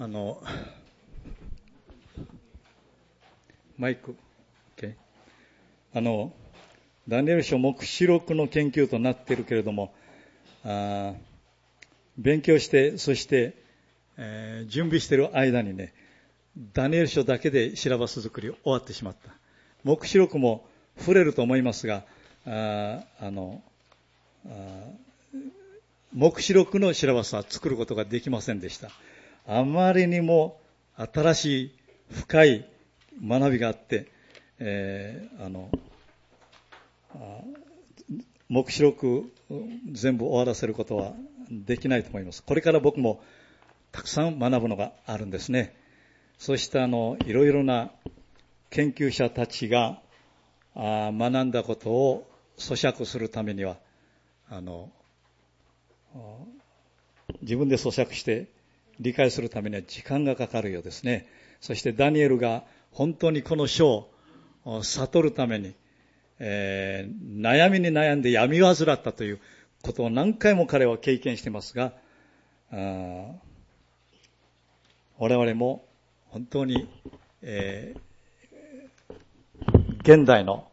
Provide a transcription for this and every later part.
あのマイク、OK、ダニエル書黙示録の研究となっているけれども、勉強して、そして、準備している間にね、ダニエル書だけでシラバス作り終わってしまった。黙示録も触れると思いますが、黙示録のシラバスは作ることができませんでした。あまりにも新しい深い学びがあって、黙示録全部終わらせることはできないと思います。これから僕もたくさん学ぶのがあるんですね。そしていろいろな研究者たちが学んだことを咀嚼するためには自分で咀嚼して理解するためには時間がかかるようですね。そしてダニエルが本当にこの書を悟るために、悩みに悩んで病み患ったということを何回も彼は経験していますが、我々も本当に、現代の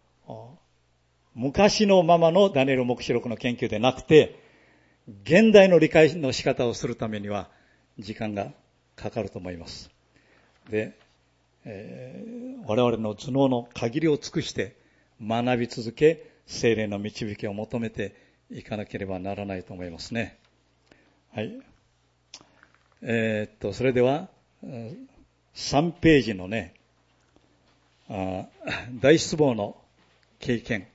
昔のままのダニエル黙示録の研究でなくて、現代の理解の仕方をするためには時間がかかると思います。で、我々の頭脳の限りを尽くして学び続け、聖霊の導きを求めていかなければならないと思いますね。はい。それでは3ページのね、大失望の経験。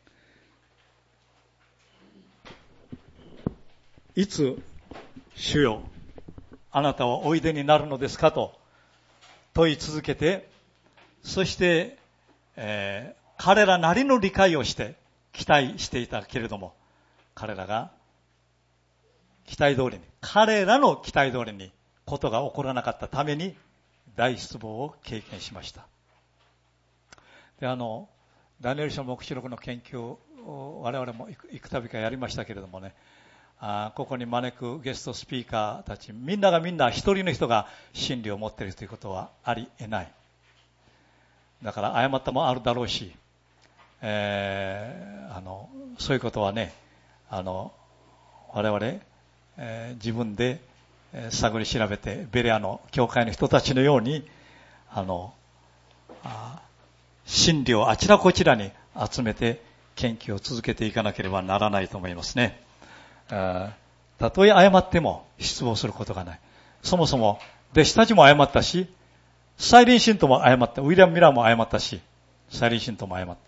いつ主よあなたはおいでになるのですかと問い続けて、そして、彼らなりの理解をして期待していたけれども、彼らの期待通りにことが起こらなかったために大失望を経験しました。で、ダニエル書黙示録の研究を我々も幾度かやりましたけれどもね、ここに招くゲストスピーカーたちみんな一人の人が真理を持っているということはありえない。だから誤ったもあるだろうし、そういうことはね、我々、自分で探り調べてベレアの教会の人たちのように真理をあちらこちらに集めて研究を続けていかなければならないと思いますね。たとえ誤っても失望することがない。そもそも弟子たちも誤ったし、サイリン信徒も誤った。ウィリアム・ミラーも誤ったし、サイリン信徒も誤った。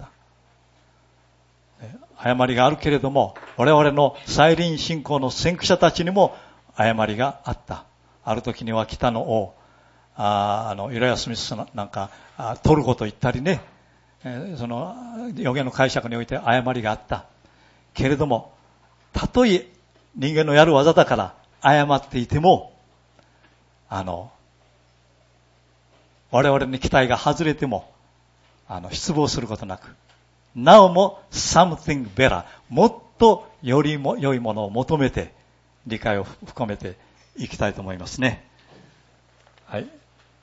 誤りがあるけれども、我々のサイリン信仰の先駆者たちにも誤りがあった。ある時には北の王、ユラヤ・スミスなんかトルコと言ったりね、その予言の解釈において誤りがあった。けれども、たとえ人間のやる技だから誤っていても、我々の期待が外れても失望することなく、なおも something better、 もっとよりも良いものを求めて理解を深めていきたいと思いますね。はい。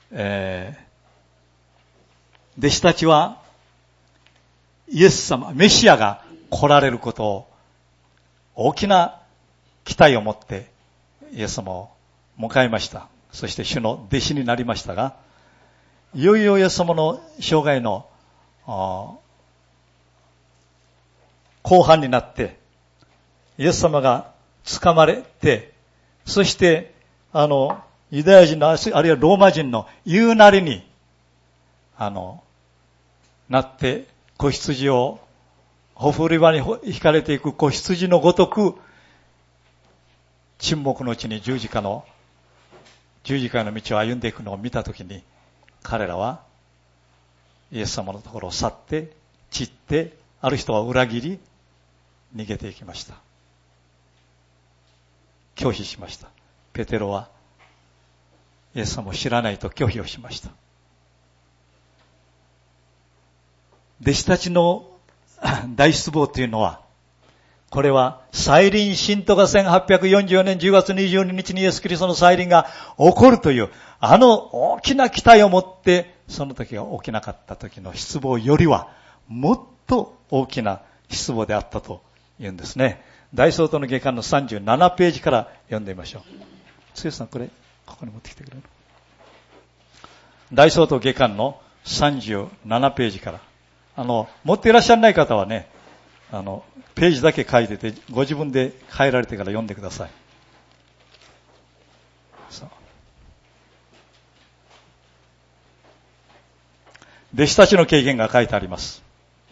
弟子たちはイエス様、メシアが来られることを大きな期待を持ってイエス様を迎えました。そして主の弟子になりましたが、いよいよイエス様の生涯の後半になって、イエス様が掴まれて、そしてユダヤ人のあるいはローマ人の言うなりになって、子羊をほふり場に引かれていく子羊のごとく、沈黙のうちに十字架の道を歩んでいくのを見たときに、彼らはイエス様のところを去って散って、ある人は裏切り逃げていきました。拒否しました。ペテロはイエス様を知らないと拒否をしました。弟子たちの大失望というのは、 これは再臨信徒が1844年10月22日にイエス・キリストの再臨が起こるという、あの大きな期待を持って、その時が起きなかった時の失望よりは、もっと大きな失望であったと言うんですね。大総統の下巻の37ページから読んでみましょう。つよさん、これ、ここに持ってきてくれる？大総統下巻の37ページから。持っていらっしゃらない方はね、ページだけ書いてて、ご自分で変えられてから読んでください。弟子たちの経験が書いてあります。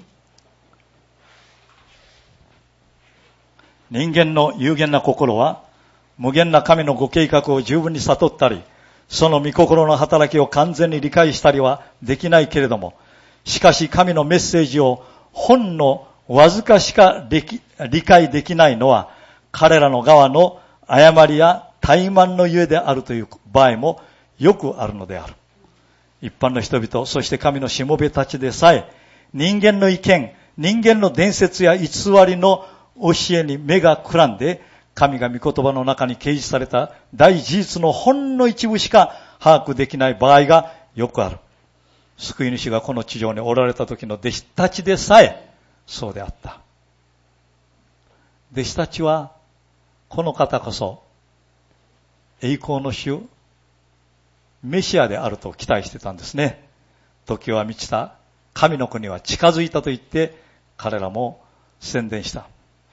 人間の有限な心は、無限な神のご計画を十分に悟ったり、その御心の働きを完全に理解したりはできないけれども、しかし神のメッセージをほんのわずかしか理解できないのは、彼らの側の誤りや怠慢のゆえであるという場合もよくあるのである。一般の人々、そして神のしもべたちでさえ、人間の意見、人間の伝説や偽りの教えに目がくらんで、神が御言葉の中に掲示された大事実のほんの一部しか把握できない場合がよくある。救い主がこの地上におられた時の弟子たちでさえそうであった。弟子たちはこの方こそ栄光の主メシアであると期待してたんですね。時は満ちた、神の国は近づいたと言って彼らも宣伝した。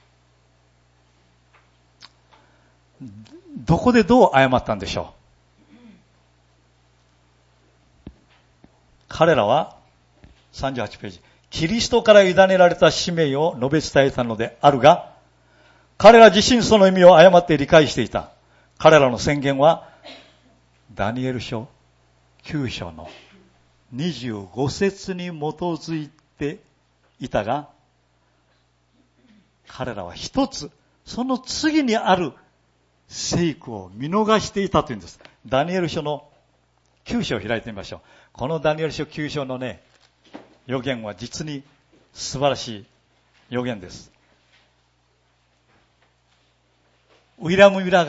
どこでどう誤ったんでしょう。彼らは38ページ、キリストから委ねられた使命を述べ伝えたのであるが、彼ら自身その意味を誤って理解していた。彼らの宣言はダニエル書9章の25節に基づいていたが、彼らは一つその次にある聖句を見逃していたというんです。ダニエル書の9章を開いてみましょう。このダニエル書9章のね、予言は実に素晴らしい予言です。ウィラム・ミラ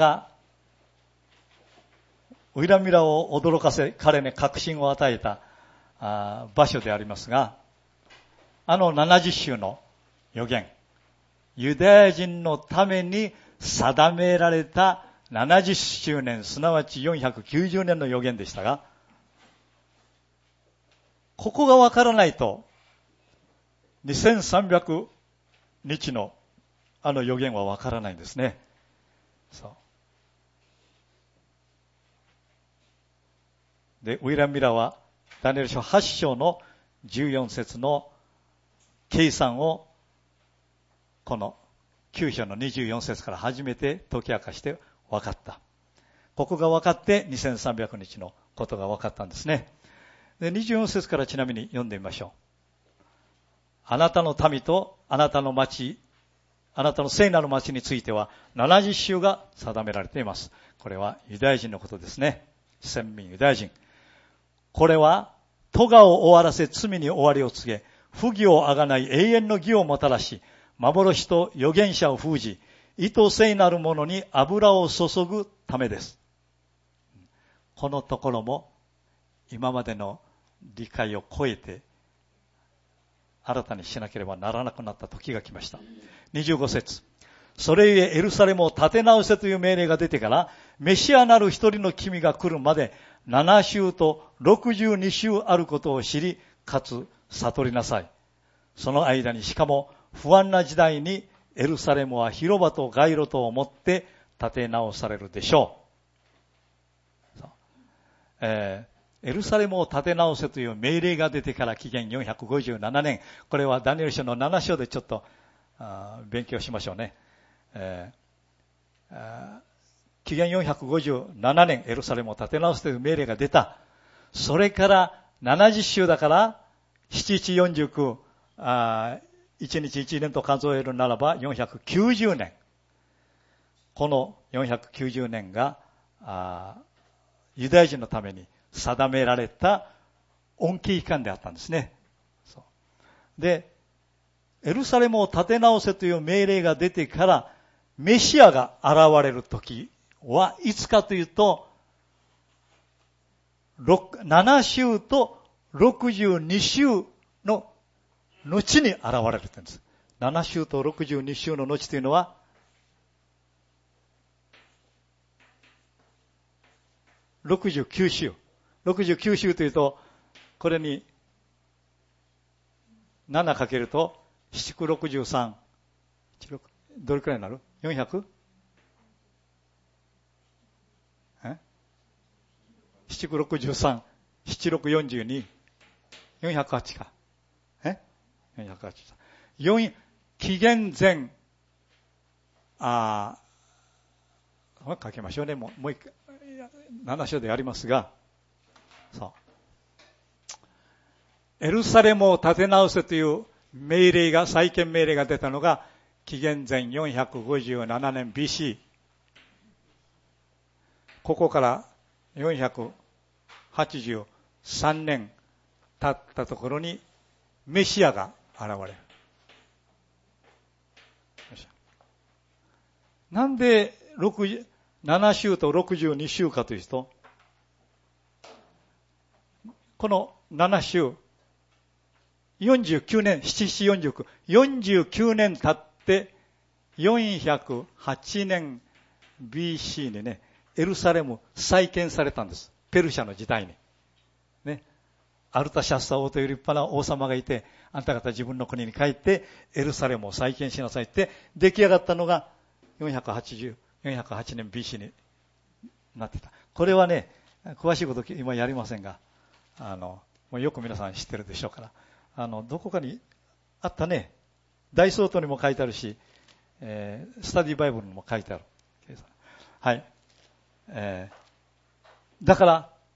を驚かせ、彼に確信を与えた場所でありますが、70週の予言、ユダヤ人のために定められた70周年、すなわち490年の予言でしたが、ここがわからないと、2300日の予言はわからないんですね。そう。で、ウィラム・ミラーは、ダニエル書8章の14節の計算を、この9章の24節から初めて解き明かして分かった。ここが分かって2300日のことが分かったんですね。で、24節からちなみに読んでみましょう。あなたの民とあなたの町、あなたの聖なる町については70週が定められています。これはユダヤ人のことですね。先民ユダヤ人。これは咎を終わらせ罪に終わりを告げ、不義をあがない永遠の義をもたらし、幻と預言者を封じ、意図聖なるものに油を注ぐためです。このところも今までの理解を超えて新たにしなければならなくなった時が来ました。25節。それゆえエルサレムを建て直せという命令が出てから、メシアなる一人の君が来るまで7週と62週あることを知り、かつ悟りなさい。その間にしかも不安な時代にエルサレムは広場と街路とをもって建て直されるでしょう。エルサレムを建て直せという命令が出てから紀元457年、これはダニエル書の7章でちょっと勉強しましょうね。紀元457年エルサレムを建て直すという命令が出た。それから70週だから7749、1日1年と数えるならば490年。この490年がユダヤ人のために定められた恩恵期間であったんですね。そうで、 エルサレムを建て直せという命令が出てからメシアが現れる時はいつかというと、7週と62週の後に現れるって言うんです。7週と62週の後というのは、69週。69週というと、これに7かけると、7、63、どれくらいになる ?400? 7、63、7、6、42、408か。408。紀元前、書きましょうね。もう一回、7章でやりますが、そう。エルサレムを建て直せという命令が、再建命令が出たのが、紀元前457年 BC。ここから483年経ったところにメシアが現れる。なんで7週と62週かというと、この7週、49年、7、7、49年経って408年 BC にね、エルサレム再建されたんです。ペルシャの時代に。ね。アルタシャッサ王という立派な王様がいて、あんた方自分の国に帰ってエルサレムを再建しなさいって出来上がったのが408年 BC になってた。これはね、詳しいこと今やりませんが、もうよく皆さん知ってるでしょうから、どこかにあったね、大総統にも書いてあるし、スタディバイブルにも書いてある。はい。だから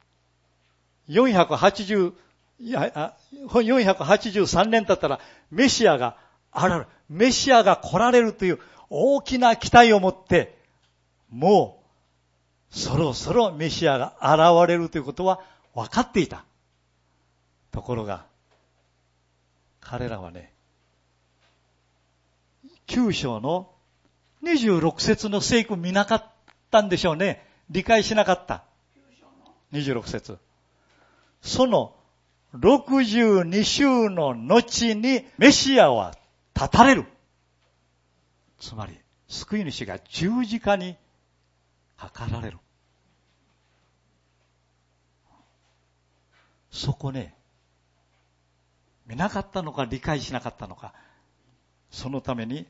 、483年経ったらメシアが現れる。メシアが来られるという大きな期待を持って、もうそろそろメシアが現れるということは分かっていた。ところが、彼らはね、9章の26節の聖句見なかったんでしょうね。理解しなかった。26節。その62週の後にメシアは立たれる。つまり、救い主が十字架にかかられる。そこね、見なかったのか理解しなかったのか。そのために、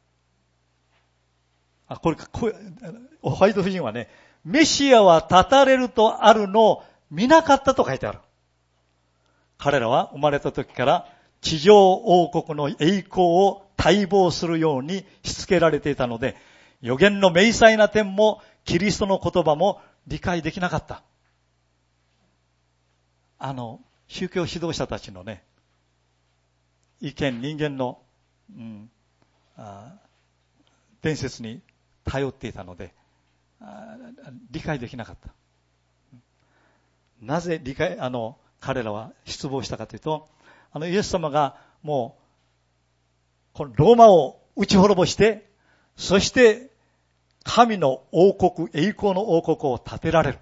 ホワイト夫人はね、メシアは立たれるとあるのを見なかったと書いてある。彼らは生まれた時から地上王国の栄光を待望するようにしつけられていたので、預言の明細な点もキリストの言葉も理解できなかった。宗教指導者たちのね、意見、人間の、伝説に頼っていたので、理解できなかった。なぜ彼らは失望したかというと、イエス様がもう、このローマを打ち滅ぼして、そして神の王国、栄光の王国を建てられる。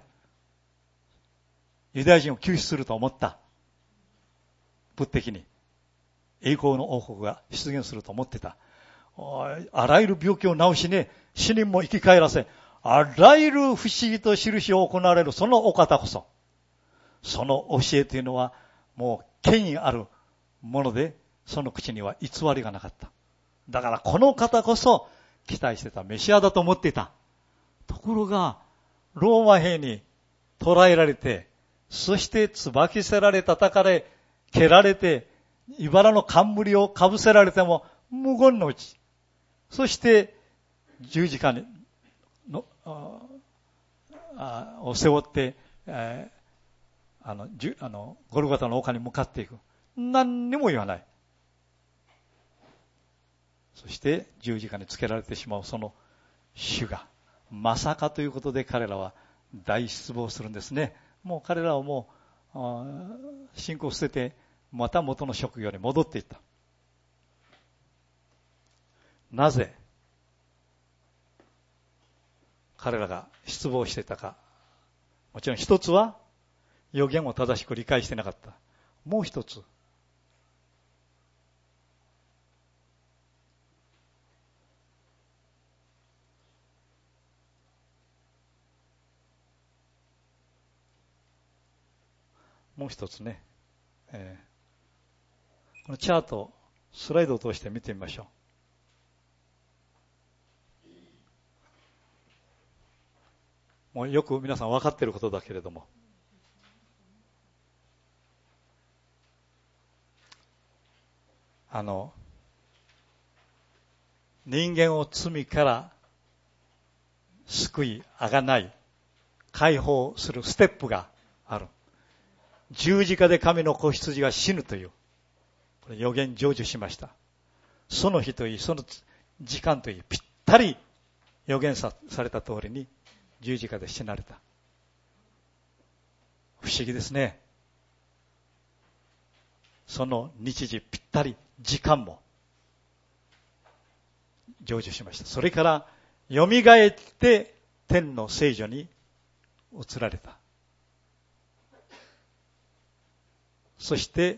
ユダヤ人を救出すると思った。物的に。栄光の王国が出現すると思ってた。あらゆる病気を治しね、死人も生き返らせ、あらゆる不思議と印を行われるそのお方こそ、その教えというのはもう権威あるもので、その口には偽りがなかった。だからこの方こそ期待してたメシアだと思っていた。ところが、ローマ兵に捕らえられて、そして椿せられ、叩かれ、蹴られて、茨の冠をかぶせられても無言のうち、そして十字架を背負って、ゴルゴタの丘に向かっていく。何にも言わない。そして十字架につけられてしまうその主がまさかということで、彼らは大失望するんですね。もう彼らはもう信仰を捨ててまた元の職業に戻っていった。 なぜ彼らが失望していたか。もちろん一つは預言を正しく理解していなかった。もう一つ、ね、このチャート、スライドを通して見てみましょう。もうよく皆さん分かっていることだけれども、人間を罪から救い、あがない、解放するステップがある。十字架で神の子羊が死ぬという、これ予言成就しました。その日といい、その時間といい、ぴったり予言された通りに十字架で死なれた。不思議ですね。その日時ぴったり、時間も成就しました。それから蘇って天の聖所に移られた。そして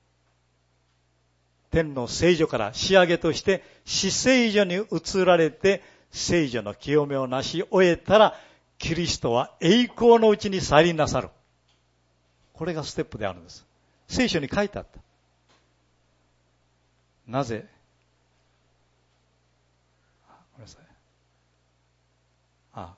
天の聖所から仕上げとして至聖所に移られて聖所の清めをなし終えたら、キリストは栄光のうちに去りなさる。これがステップであるんです。聖書に書いてあった。なぜ、ごめんなさい。はい、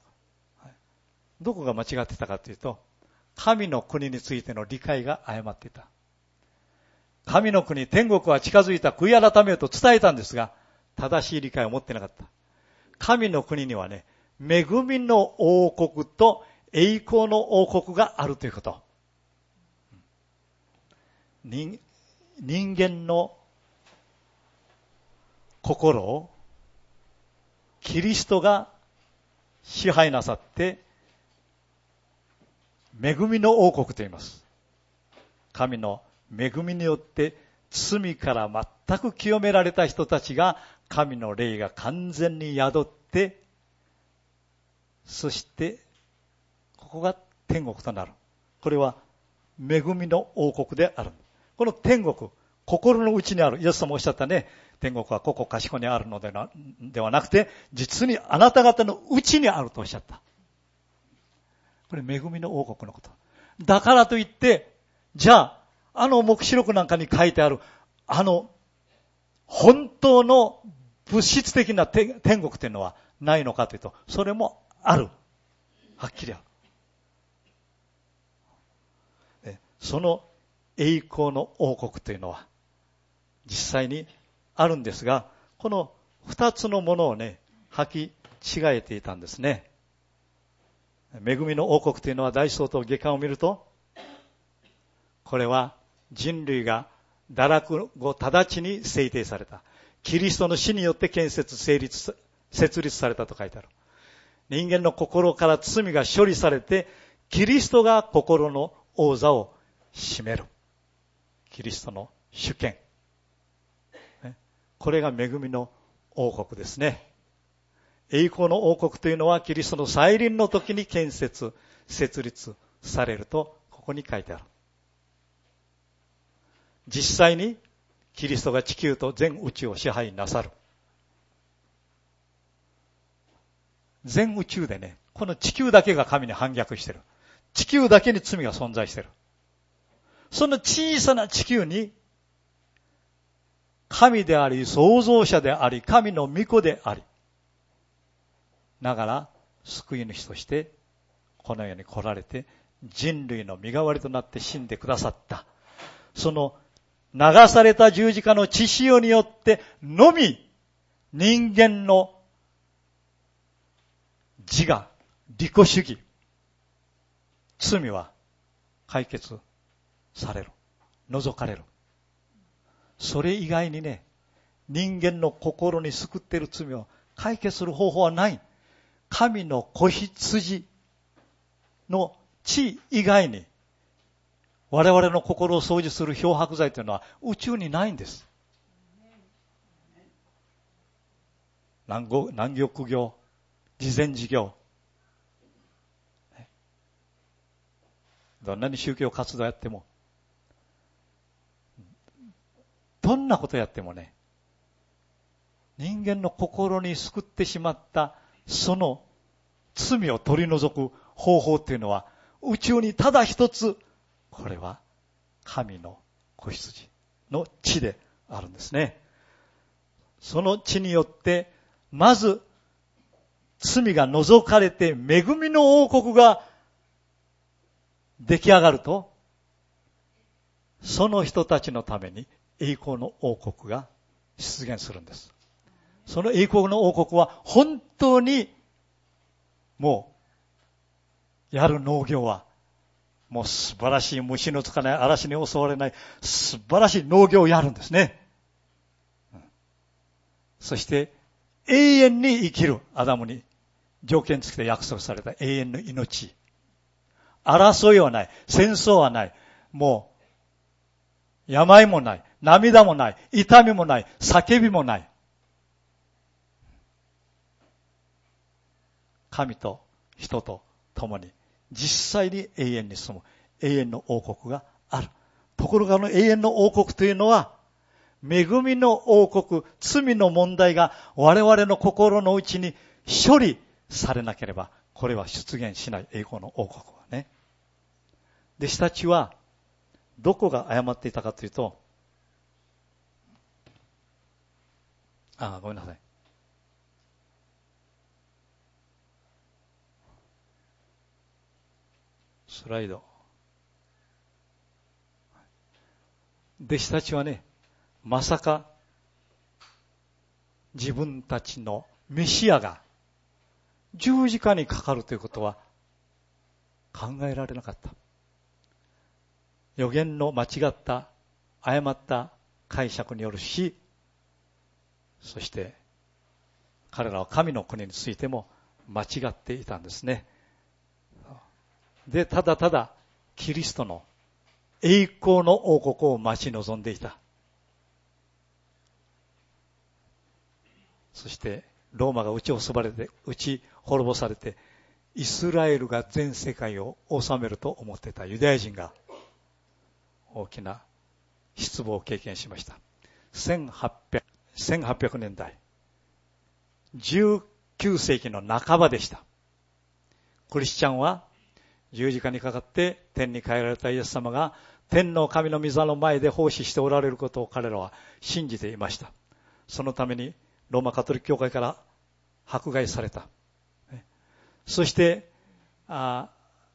どこが間違ってたかというと、神の国についての理解が誤っていた。神の国、天国は近づいた、悔い改めよと伝えたんですが、正しい理解を持ってなかった。神の国にはね、恵みの王国と栄光の王国があるということ。人間の心をキリストが支配なさって、恵みの王国と言います。神の恵みによって罪から全く清められた人たちが、神の霊が完全に宿って、そしてここが天国となる。これは恵みの王国である。この天国、心の内にある。イエス様おっしゃったね、天国はここかしこにあるのではなくて、実にあなた方の内にあるとおっしゃった。これ恵みの王国のこと。だからといって、じゃあ、黙示録なんかに書いてある、本当の物質的な天国というのはないのかというと、それもある。はっきりある。その栄光の王国というのは実際にあるんですが、この二つのものをね、履き違えていたんですね。恵みの王国というのは、大相当下巻を見ると、これは人類が堕落後直ちに制定された。キリストの死によって設立されたと書いてある。人間の心から罪が処理されて、キリストが心の王座を占める。キリストの主権。これが恵みの王国ですね。栄光の王国というのは、キリストの再臨の時に設立されると、ここに書いてある。実際にキリストが地球と全宇宙を支配なさる。全宇宙でね、この地球だけが神に反逆している。地球だけに罪が存在している。その小さな地球に、神であり、創造者であり、神の御子であり、ながら救い主としてこの世に来られて、人類の身代わりとなって死んでくださった。その流された十字架の血潮によってのみ、人間の自我、利己主義、罪は解決される。除かれる。それ以外にね、人間の心に救っている罪を解決する方法はない。神の子羊の血以外に、我々の心を掃除する漂白剤というのは宇宙にないんです。 南玉業、慈善事業、どんなに宗教活動やっても、どんなことやってもね、人間の心に救ってしまったその罪を取り除く方法っていうのは宇宙にただ一つ、これは神の子羊の血であるんですね。その血によってまず罪が除かれて恵みの王国が出来上がると、その人たちのために栄光の王国が出現するんです。その栄光の王国は本当にもうやる農業はもう素晴らしい、虫のつかない、嵐に襲われない素晴らしい農業をやるんですね。そして永遠に生きるアダムに条件付きで約束された永遠の命。争いはない、戦争はない、もう病もない、涙もない、痛みもない、叫びもない。神と人と共に実際に永遠に住む永遠の王国がある。ところが永遠の王国というのは、恵みの王国、罪の問題が我々の心の内に処理されなければ、これは出現しない栄光の王国はね。弟子たちはどこが誤っていたかというと、ごめんなさい。スライド。弟子たちはね、まさか自分たちのメシアが十字架にかかるということは考えられなかった。預言の間違った誤った解釈によるし、そして彼らは神の国についても間違っていたんですね。で、ただただキリストの栄光の王国を待ち望んでいた。そしてローマが打ち滅ぼされて、イスラエルが全世界を治めると思っていたユダヤ人が大きな失望を経験しました。1800年代、19世紀の半ばでした。クリスチャンは十字架にかかって天に帰られたイエス様が天の神の御座の前で奉仕しておられることを彼らは信じていました。そのためにローマカトリック教会から迫害された。そして早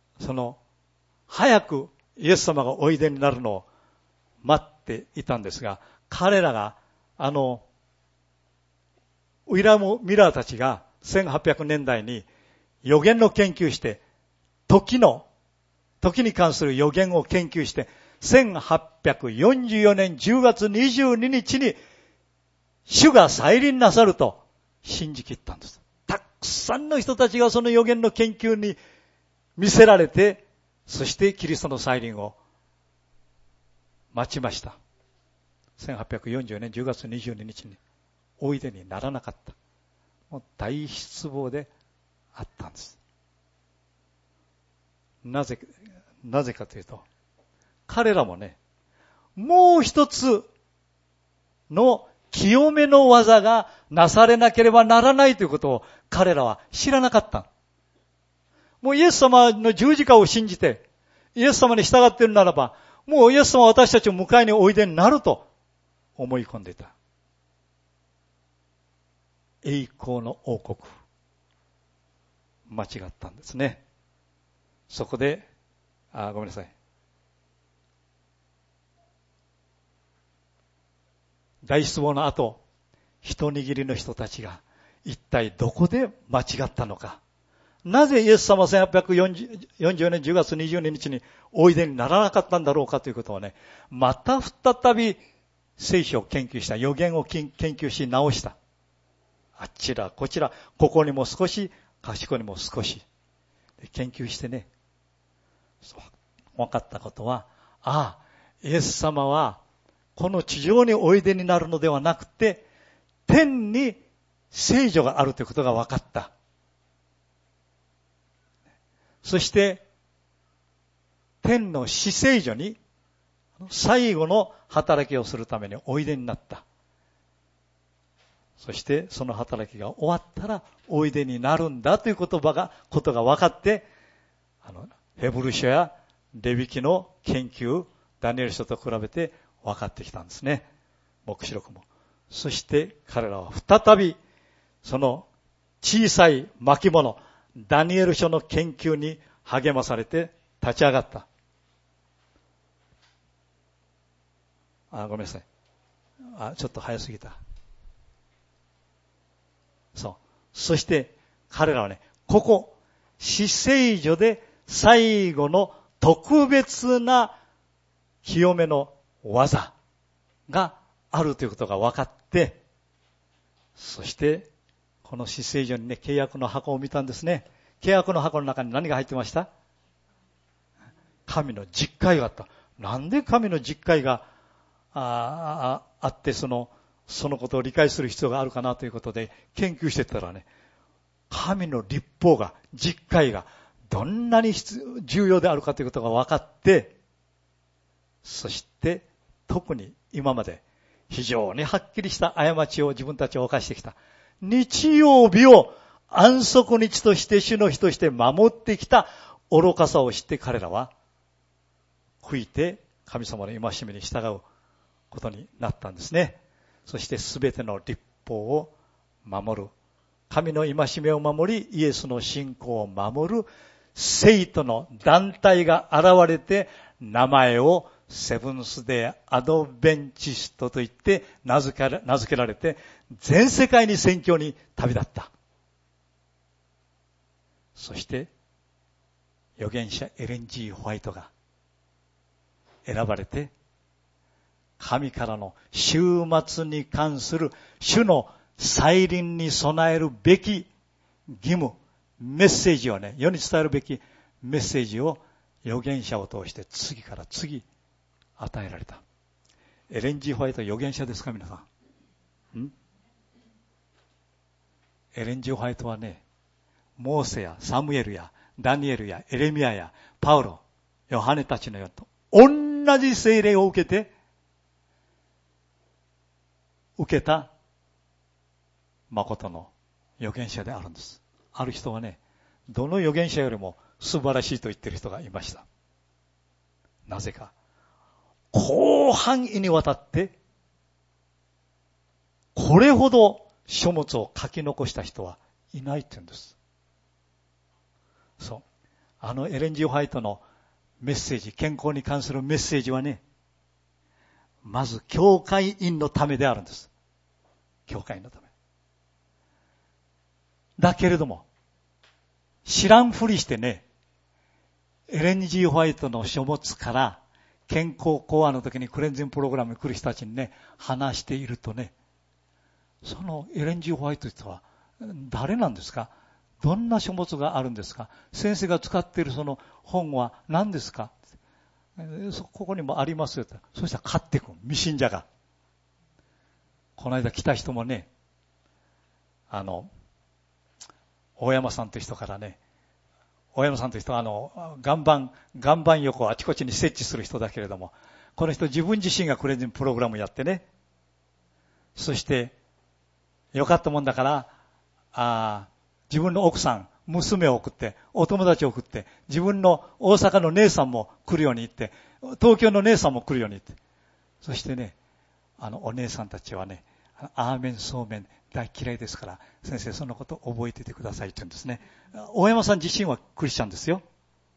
くイエス様がおいでになるのを待っていたんですが、彼らがウィラム・ミラーたちが1800年代に預言の研究して、時に関する預言を研究して、1844年10月22日に主が再臨なさると信じきったんです。たくさんの人たちがその預言の研究に見せられて、そしてキリストの再臨を待ちました。1844年10月22日においでにならなかった。もう大失望であったんです。なぜかというと、彼らもね、もう一つの清めの技がなされなければならないということを彼らは知らなかった。もうイエス様の十字架を信じて、イエス様に従っているならば、もうイエス様は私たちを迎えにおいでになると思い込んでいた。栄光の王国。間違ったんですね。そこで、ごめんなさい。大失望の後、一握りの人たちが一体どこで間違ったのか。なぜイエス様は1844年10月22日においでにならなかったんだろうかということをね、また再び聖書を研究した、預言を研究し直した。あちらこちら、ここにも少し、賢にも少し。研究してね、分かったことは、イエス様はこの地上においでになるのではなくて、天に聖女があるということが分かった。そして、天の至聖所に最後の働きをするためにおいでになった。そしてその働きが終わったらおいでになるんだということが分かって、ヘブル書やレビ記の研究、ダニエル書と比べて分かってきたんですね。黙示録も。そして彼らは再びその小さい巻物、ダニエル書の研究に励まされて立ち上がった。ごめんなさい。ちょっと早すぎた。そう。そして彼らはね、ここ、至聖所で最後の特別な清めの技があるということが分かって、そしてこの至聖所にね、契約の箱を見たんですね。契約の箱の中に何が入ってました？神の実戒があった。なんで神の実戒があってそのことを理解する必要があるかなということで研究してたらね、神の律法が、実戒がどんなに重要であるかということが分かって、そして特に今まで非常にはっきりした過ちを自分たちは犯してきた。日曜日を安息日として主の日として守ってきた愚かさを知って彼らは悔いて神様の戒めに従うことになったんですね。そしてすべての律法を守る。神の戒めを守り、イエスの信仰を守る聖徒の団体が現れて、名前をセブンスデーアドベンチストといって名付けられて、全世界に宣教に旅立った。そして預言者エレン・G・ホワイトが選ばれて、神からの終末に関する主の再臨に備えるべき義務、メッセージをね、世に伝えるべきメッセージを預言者を通して次から次与えられた。エレン・G・ホワイトは預言者ですか、皆さん。エレン・G・ホワイトはね、モーセやサムエルやダニエルやエレミヤやパウロ、ヨハネたちのようと同じ聖霊を受けた誠の預言者であるんです。ある人はね、どの預言者よりも素晴らしいと言っている人がいました。なぜか、広範囲にわたってこれほど書物を書き残した人はいないって言うんです。そう。エレン・G・ホワイトのメッセージ、健康に関するメッセージはね、まず教会員のためであるんです。教会員のため。だけれども、知らんふりしてね、エレン・G・ホワイトの書物から健康講話の時にクレンジングプログラムに来る人たちにね、話しているとね、そのエレン・G・ホワイトという人は誰なんですか？どんな書物があるんですか？先生が使っているその本は何ですか？ここにもありますよと。そしたら買っていく未信者が。この間来た人もね、大山さんという人からね、大山さんという人は岩盤横をあちこちに設置する人だけれども、この人自分自身がクレンジングプログラムをやってね、そしてよかったもんだから自分の奥さん、娘を送って、お友達を送って、自分の大阪の姉さんも来るように言って、東京の姉さんも来るように言って、そしてね、お姉さんたちはね、アーメンそうめん大嫌いですから、先生そのこと覚えていてくださいって言うんですね。大山さん自身はクリスチャンですよ。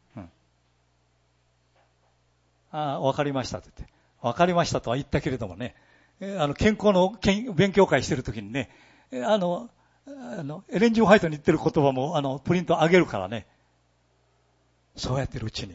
わかりましたって言って、わかりましたとは言ったけれどもね、健康の勉強会してるときにね、エレン・G・ホワイトに言ってる言葉もプリント上げるからね、そうやってるうちに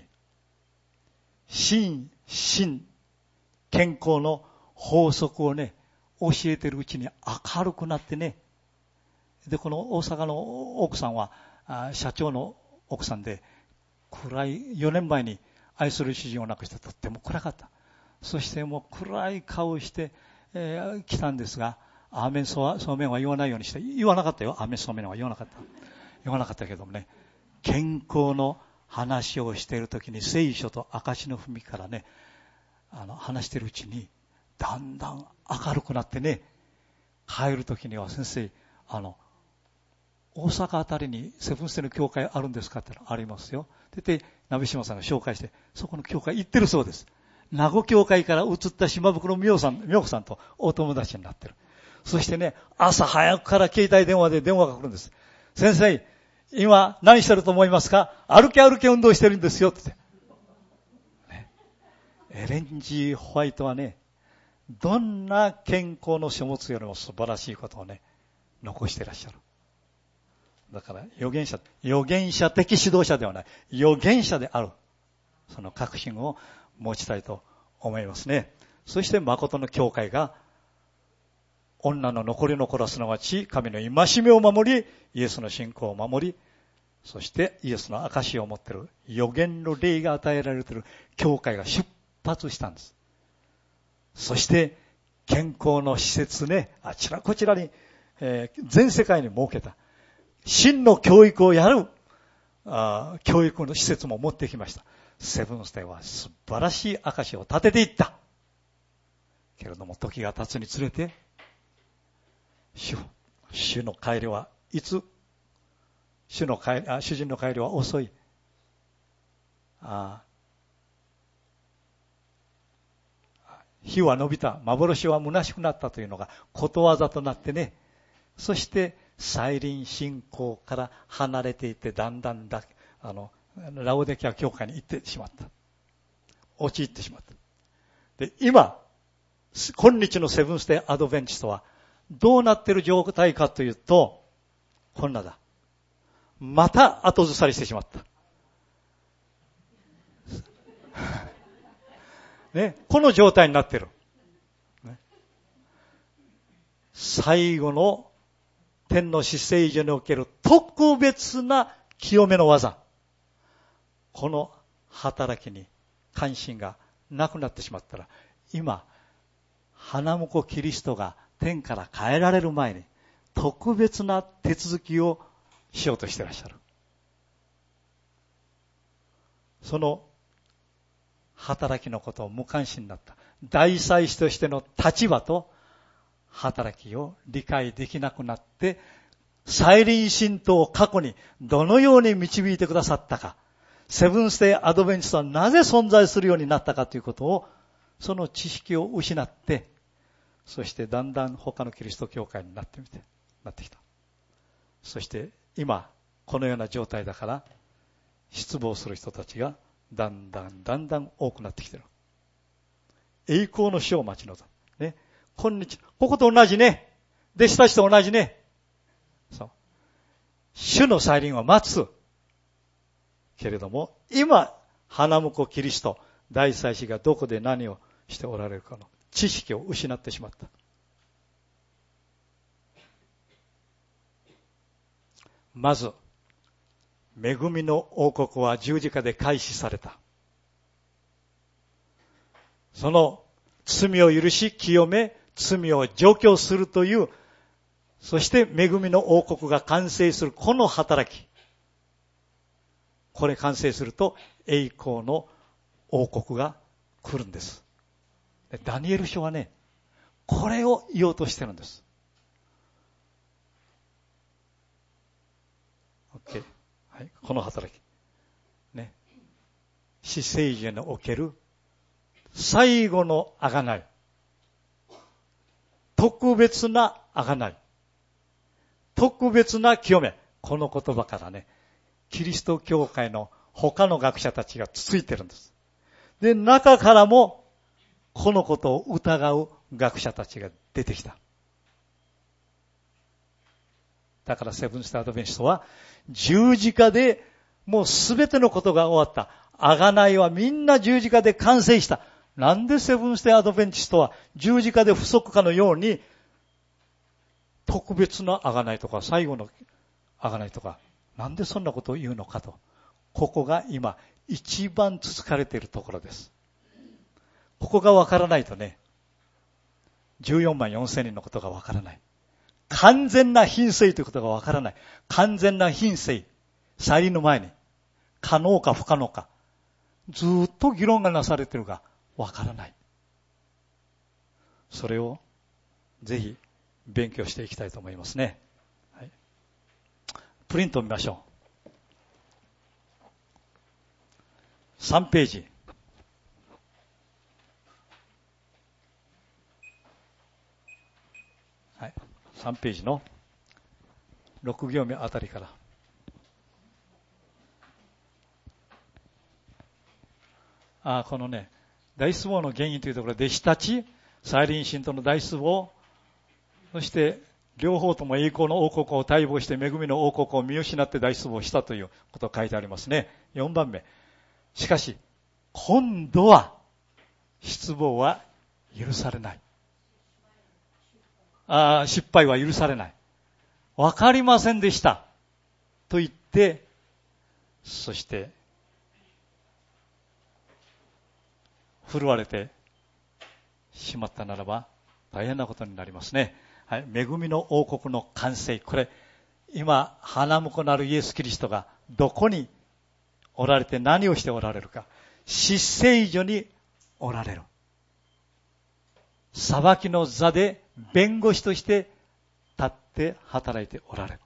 心健康の法則をね教えてるうちに明るくなってね、でこの大阪の奥さんは社長の奥さんで、暗い4年前に愛する主人を亡くしてとっても暗かった。そしてもう暗い顔をして、来たんですが、 アーメンそうめんは言わないようにして、言わなかったよ。アーメンそうめんは言わなかった。言わなかったけどもね、健康の話をしているときに聖書と証の文からね、話しているうちに、だんだん明るくなってね、帰るときには先生、大阪あたりにセブンステの教会あるんですかって言ったらありますよ。で、鍋島さんが紹介して、そこの教会行ってるそうです。名護教会から移った島袋美代子さんとお友達になってる。そしてね、朝早くから携帯電話で電話が来るんです。先生、今何してると思いますか？歩け運動してるんですよって。ね、エレン・ジー・ホワイトはね、どんな健康の書物よりも素晴らしいことをね、残していらっしゃる。だから預言者的指導者ではない、預言者である。その確信を持ちたいと思いますね。そして誠の教会が、女の残りの子らすなわち神の戒めを守り、イエスの信仰を守り、そしてイエスの証を持っている預言の霊が与えられている教会が出発したんです。そして健康の施設ね、あちらこちらに、全世界に設けた真の教育をやる教育の施設も持ってきました。セブンステイは素晴らしい証を立てていった。けれども時が経つにつれて、主の帰りはいつ？主人の帰りは遅い。日は伸びた、幻は虚しくなったというのがことわざとなってね、そして再臨信仰から離れていって、だんだんラオデキア教会に行ってしまった。陥ってしまった。で、今日のセブンステイアドベンチストはどうなっている状態かというと、こんなだ。また後ずさりしてしまった。ね、この状態になっている。ね、最後の天の至聖所における特別な清めの技。この働きに関心がなくなってしまったら、今、花婿キリストが天から帰られる前に特別な手続きをしようとしていらっしゃる。その働きのことを無関心になった。大祭司としての立場と働きを理解できなくなって、再臨信徒を過去にどのように導いてくださったか、セブンステイアドベンチストはなぜ存在するようになったかということを、その知識を失って、そしてだんだん他のキリスト教会になってきた。そして今このような状態だから、失望する人たちがだんだん多くなってきている。栄光の死を待ち望む。ね。ここと同じね。弟子たちと同じね。そう。主の再臨は待つ。けれども、今、花婿キリスト、大祭司がどこで何をしておられるかの知識を失ってしまった。まず、恵みの王国は十字架で開始された。その罪を許し清め、罪を除去するという、そして恵みの王国が完成するこの働き。これ完成すると栄光の王国が来るんです。ダニエル書はね、これを言おうとしてるんです。OK。はい、この働き。ね。至聖所における最後の贖い。特別な贖い。特別な清め。この言葉からね、キリスト教会の他の学者たちがつついてるんです。で、中からもこのことを疑う学者たちが出てきた。だからセブンステイアドベンチストは十字架でもうすべてのことが終わった。贖いはみんな十字架で完成した。なんでセブンステイアドベンチストは十字架で不足かのように特別な贖いとか最後の贖いとか、なんでそんなことを言うのかと。ここが今一番つつかれているところです。ここがわからないとね、 14万4千人のことがわからない。完全な品性ということがわからない。完全な品性。再臨の前に。可能か不可能か。ずっと議論がなされているがわからない。それをぜひ勉強していきたいと思いますね。はい、プリントを見ましょう。3ページ。はい、3ページの6行目あたりから。このね、大失望の原因というところで、弟子たち、再臨信徒の大失望、そして両方とも栄光の王国を待望して恵みの王国を見失って大失望したということが書いてありますね。4番目。しかし、今度は失望は許されない。失敗は許されない。わかりませんでした。と言って、そして、振るわれてしまったならば大変なことになりますね。はい、恵みの王国の完成。これ、今、花婿なるイエス・キリストがどこにおられて何をしておられるか。至聖所におられる。裁きの座で弁護士として立って働いておられる。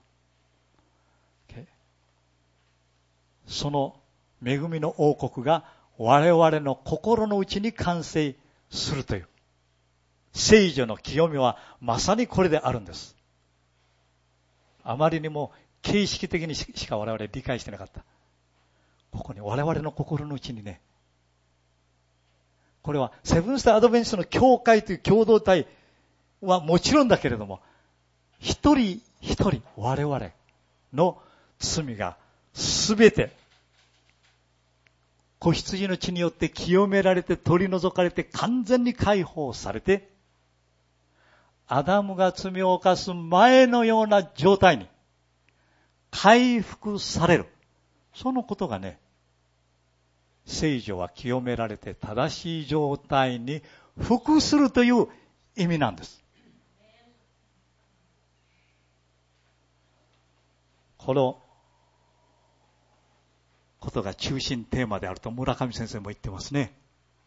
その恵みの王国が我々の心の内に完成するという聖所の清みはまさにこれであるんです。あまりにも形式的にしか我々理解してなかった。ここに我々の心の内にね、これはセブンステーアドベンチストの教会という共同体はもちろんだけれども、一人一人我々の罪がすべて子羊の血によって清められて取り除かれて完全に解放されて、アダムが罪を犯す前のような状態に回復される。そのことがね、聖所は清められて正しい状態に復するという意味なんです。このことが中心テーマであると村上先生も言ってますね。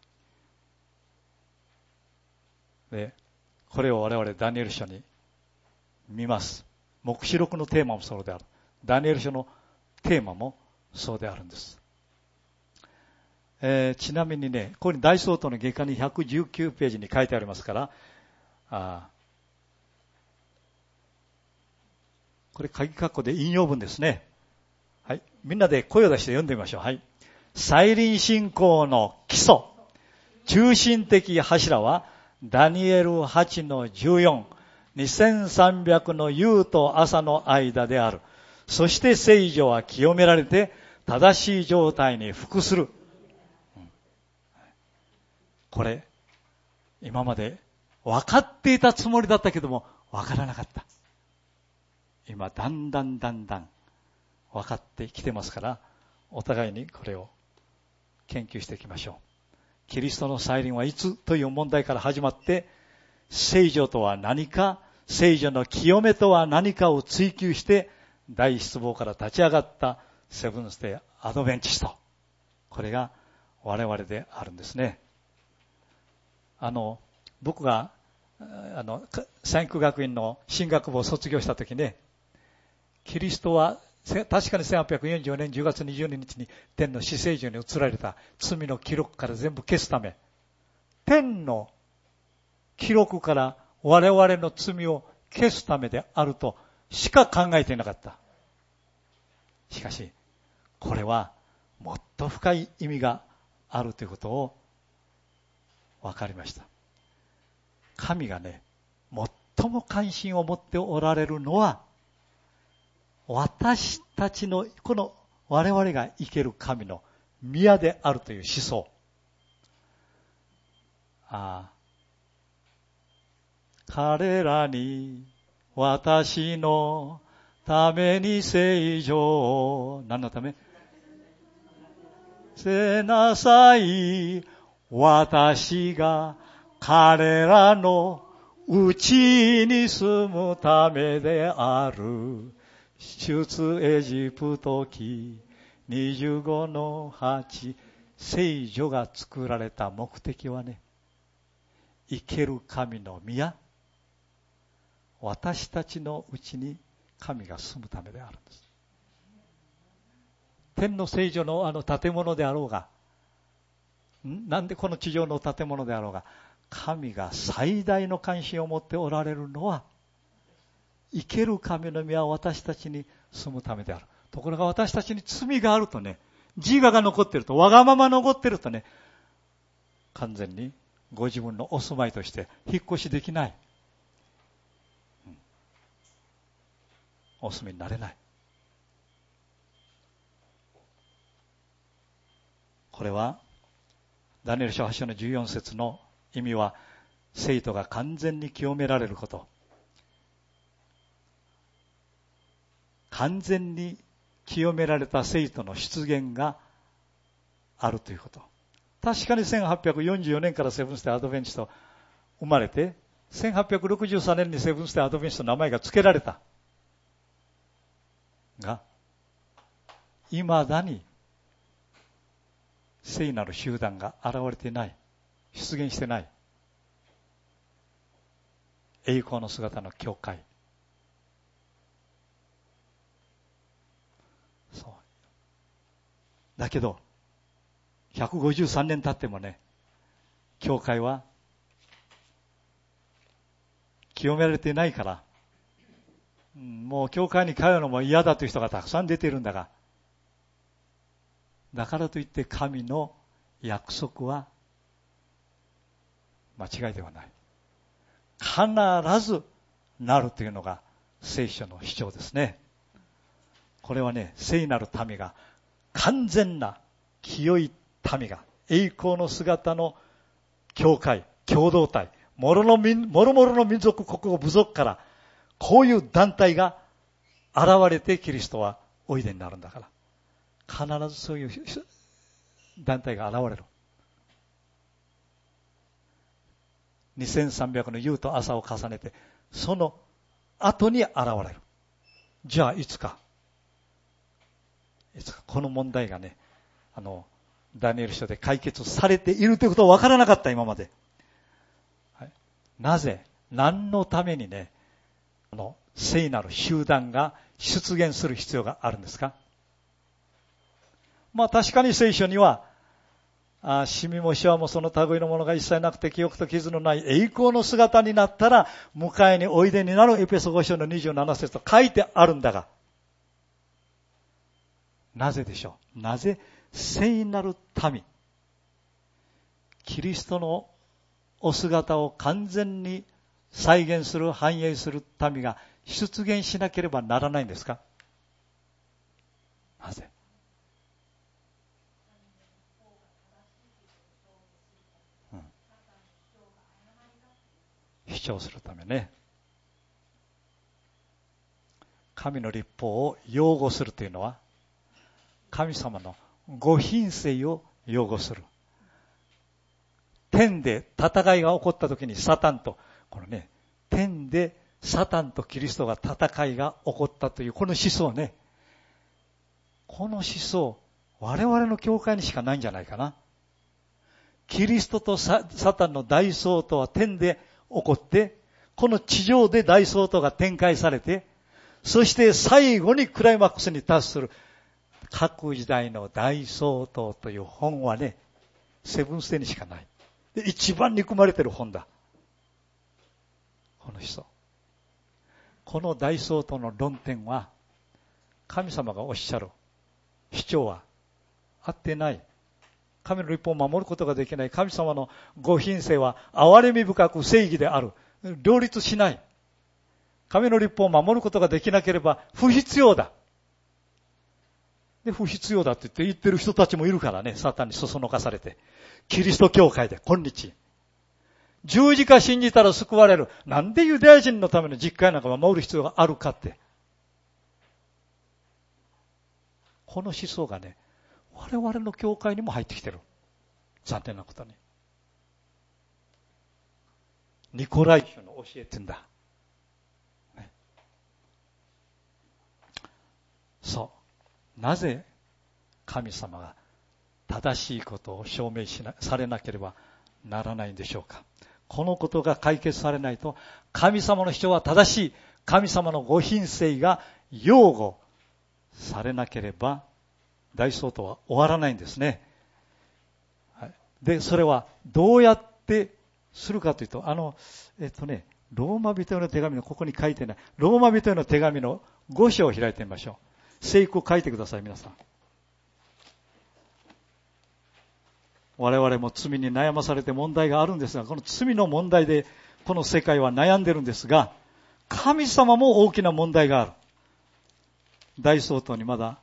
で、これを我々ダニエル書に見ます。黙示録のテーマもそうである。ダニエル書のテーマもそうであるんです。ちなみにね、ここに大総統の外科に119ページに書いてありますから、これ鍵括弧で引用文ですね。はい。みんなで声を出して読んでみましょう。はい。再臨信仰の基礎、中心的柱は、ダニエル8の14、2300の夕と朝の間である。そして聖所は清められて、正しい状態に服する。これ、今まで分かっていたつもりだったけども、分からなかった。今、だんだん分かってきてますから、お互いにこれを研究していきましょう。キリストの再臨はいつという問題から始まって、聖所とは何か、聖所の清めとは何かを追求して、大失望から立ち上がったセブンステーアドベンチスト。これが我々であるんですね。僕が、三育学院の神学部を卒業したときね、キリストは、確かに1844年10月22日に天の至聖所に移られた罪の記録から全部消すため、天の記録から我々の罪を消すためであるとしか考えていなかった。しかし、これはもっと深い意味があるということを分かりました。神がね、最も関心を持っておられるのは、私たちのこの我々が生ける神の宮であるという思想。彼らに私のために聖所を何のため？せなさい。私が彼らのうちに住むためである。出エジプト記25の8。聖女が作られた目的はね、生ける神の宮、私たちのうちに神が住むためであるんです。天の聖女の建物であろうが、なんでこの地上の建物であろうが、神が最大の関心を持っておられるのは、生ける神の宮は私たちに住むためである。ところが私たちに罪があるとね、自我が残っていると、わがまま残っているとね、完全にご自分のお住まいとして引っ越しできない。お住みになれない。これはダニエル書8章の14節の意味は、生徒が完全に清められること、完全に清められた生徒の出現があるということ。確かに1844年からセブンステイアドベンチスト生まれて、1863年にセブンステイアドベンチストの名前が付けられたが、未だに聖なる集団が現れていない、出現してない、栄光の姿の教会。そうだけど153年経ってもね、教会は清められていないから、もう教会に通うのも嫌だという人がたくさん出ているんだが、だからといって神の約束は間違いではない。必ずなるというのが聖書の主張ですね。これはね、聖なる民が、完全な清い民が、栄光の姿の教会、共同体、もろもろの民族、国語、部族から、こういう団体が現れてキリストはおいでになるんだから、必ずそういう団体が現れる。2300の夕と朝を重ねて、その後に現れる。じゃあいつかこの問題がね、ダニエル書で解決されているということは分からなかった、今まで。はい、なぜ、何のためにね、聖なる集団が出現する必要があるんですか？まあ確かに聖書には、シミもシワもその類のものが一切なくて、記憶と傷のない栄光の姿になったら迎えにおいでになる、エペソ5章の27節と書いてあるんだが、なぜでしょう？なぜ聖なる民、キリストのお姿を完全に再現する、反映する民が出現しなければならないんですか？なぜ？主張するためね。神の律法を擁護するというのは、神様のご品性を擁護する。天で戦いが起こった時にサタンと、このね、天でサタンとキリストが戦いが起こったというこの思想ね、この思想、我々の教会にしかないんじゃないかな。キリストとサタンの大争闘は天で起こって、この地上で大争闘が展開されて、そして最後にクライマックスに達する各時代の大争闘という本はね、セブンステにしかない。で、一番憎まれている本だ。この思想。この大争闘の論点は、神様がおっしゃる主張は合ってない。神の律法を守ることができない。神様のご品性は憐れみ深く正義である。両立しない。神の律法を守ることができなければ不必要だ。で、不必要だって言ってる人たちもいるからね、サタンにそそのかされて。キリスト教会で今日。十字架信じたら救われる。なんでユダヤ人のための実会なんか守る必要があるかって。この思想がね、我々の教会にも入ってきてる。残念なことに。 ニコライ宗の教えってんだ。ね、そう。なぜ神様が正しいことを証明されなければならないんでしょうか。このことが解決されないと、神様の主張は正しい、神様のご品性が擁護されなければ、大総統は終わらないんですね。はい、で、それはどうやってするかというと、ローマ人への手紙のここに書いてない、ローマ人への手紙の5章を開いてみましょう。聖句を書いてください、皆さん。我々も罪に悩まされて問題があるんですが、この罪の問題でこの世界は悩んでるんですが、神様も大きな問題がある。大総統にまだ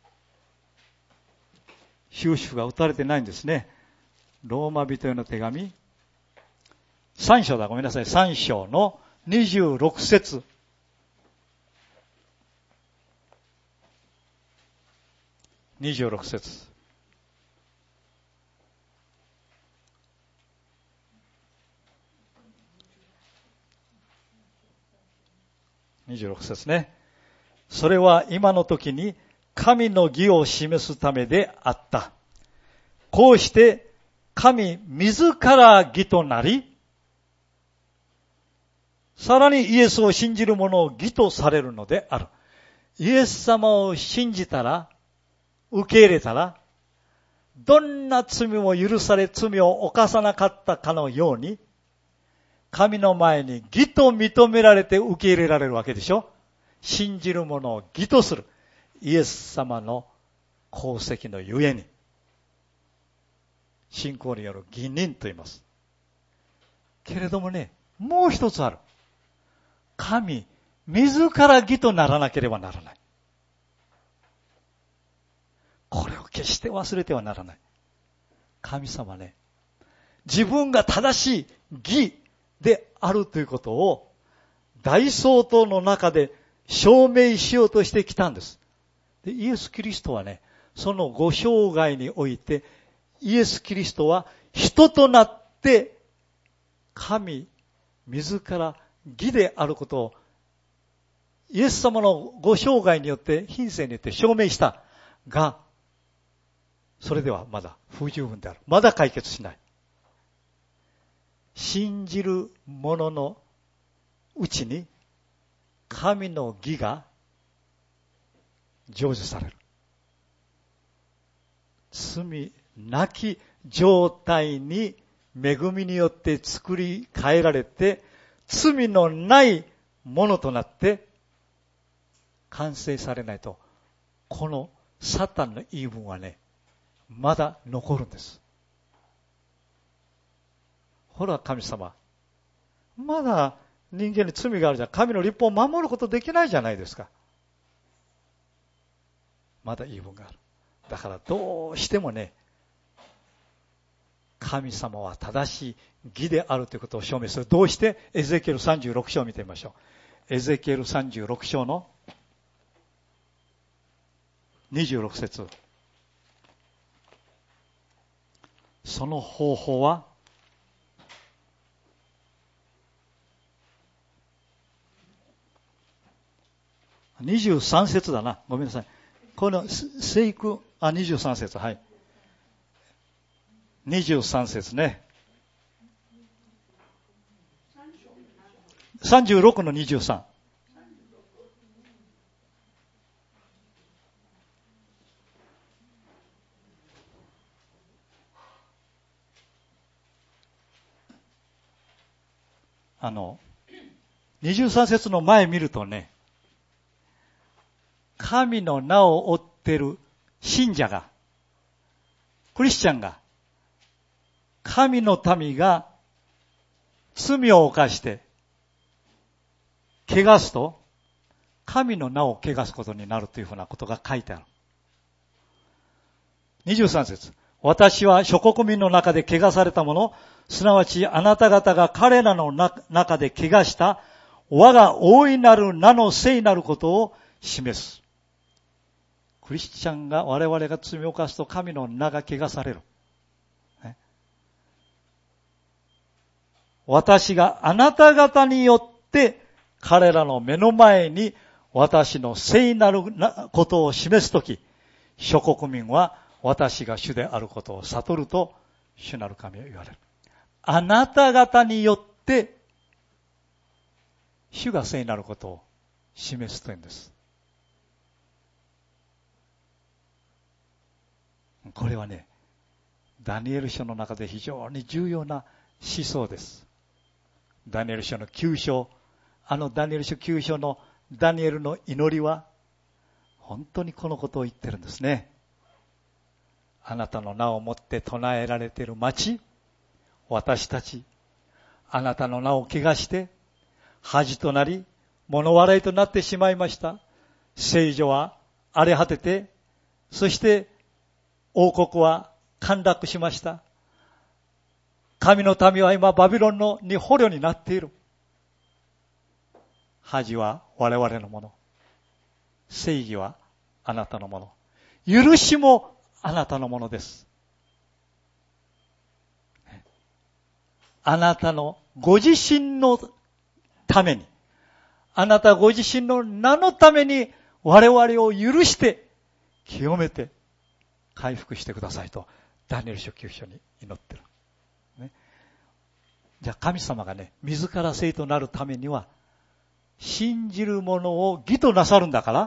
終止符が打たれてないんですね。ローマ人への手紙3章だ、ごめんなさい、3章の26節。26節。26節ね。それは今の時に神の義を示すためであった。こうして神自ら義となり、さらにイエスを信じる者を義とされるのである。イエス様を信じたら、受け入れたら、どんな罪も許され罪を犯さなかったかのように、神の前に義と認められて受け入れられるわけでしょ。信じる者を義とする。イエス様の功績のゆえに。信仰による義人と言います。けれどもね、もう一つある。神、自ら義とならなければならない。これを決して忘れてはならない。神様ね、自分が正しい義であるということを大総統の中で証明しようとしてきたんです。で、イエス・キリストはね、そのご生涯において、イエス・キリストは人となって神自ら義であることをイエス様のご生涯によって品性によって証明したが、それではまだ不十分である。まだ解決しない。信じる者のうちに神の義が成就される。罪なき状態に恵みによって作り変えられて、罪のないものとなって完成されないと、このサタンの言い分はね、まだ残るんです。ほら神様、まだ人間に罪があるじゃん。神の律法を守ることできないじゃないですか。まだ言い分がある。だからどうしてもね、神様は正しい義であるということを証明する。どうして？エゼキエル36章を見てみましょう。エゼキエル36章の26節。その方法は23節だな。ごめんなさい。この聖句、23節、はい。23節ね。36の23。23節の前見るとね、神の名を追っている信者が、クリスチャンが、神の民が罪を犯して汚すと、神の名を汚すことになるというふうなことが書いてある。23節。私は諸国民の中で汚されたもの、すなわちあなた方が彼らの中で汚した我が大いなる名の聖なることを示す。クリスチャンが、我々が罪を犯すと神の名が汚される。 私があなた方によって彼らの目の前に私の聖なることを示すとき、諸国民は私が主であることを悟ると主なる神は言われる。あなた方によって主が聖なることを示すというんです。これはね、ダニエル書の中で非常に重要な思想です。ダニエル書の9章、ダニエル書9章のダニエルの祈りは本当にこのことを言ってるんですね。あなたの名をもって唱えられている町、私たち、あなたの名を汚して恥となり物笑いとなってしまいました。聖女は荒れ果てて、そして王国は陥落しました。神の民は今バビロンに捕虜になっている。恥は我々のもの。正義はあなたのもの。許しもあなたのものです。あなたのご自身のために、あなたご自身の名のために我々を許して清めて回復してくださいとダニエル書9章に祈ってる。ね、じゃあ神様がね、自ら聖となるためには信じる者を義となさるんだから、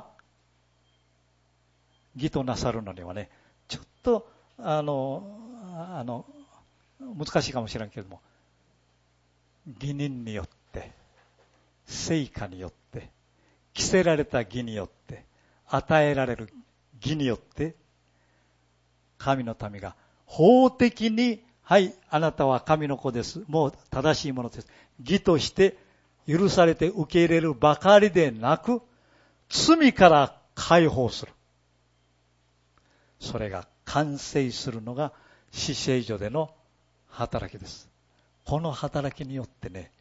義となさるのにはね、ちょっと難しいかもしれんけれども、義人によって聖果によって着せられた義によって与えられる義によって神の民が法的に、はい、あなたは神の子です、もう正しいものです、義として許されて受け入れるばかりでなく、罪から解放する。それが完成するのが至聖所での働きです。この働きによってね、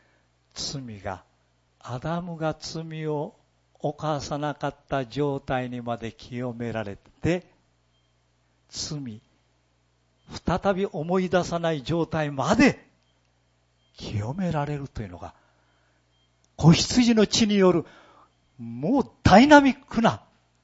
アダムが罪を犯さなかった状態にまで清められて、再び思い出さない状態まで清められるというのが、子羊の血によるもうダイナミックな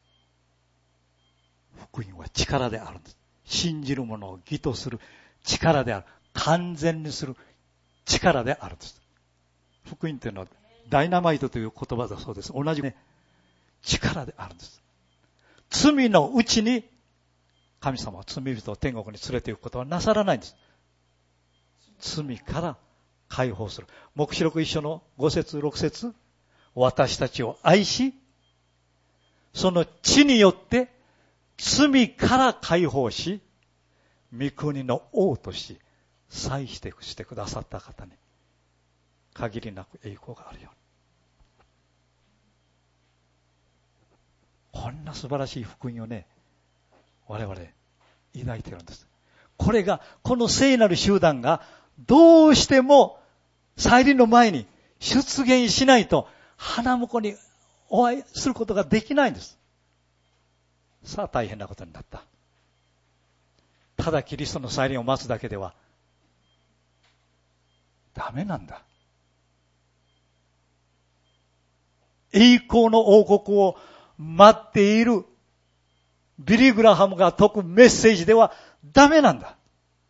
福音は力であるんです。信じる者を義とする力である。完全にする力であるんです。福音というのはダイナマイトという言葉だそうです。同じね、力であるんです。罪のうちに神様は罪人を天国に連れて行くことはなさらないんです。罪から解放する。黙示録1章の5節6節、私たちを愛し、その血によって罪から解放し、御国の王とし祭してくださった方に限りなく栄光があるように、こんな素晴らしい福音をね、我々抱いているんです。これが、この聖なる集団がどうしても再臨の前に出現しないと花婿にお会いすることができないんです。さあ大変なことになった。ただキリストの再臨を待つだけではダメなんだ。栄光の王国を待っているビリー・グラハムが説くメッセージではダメなんだ。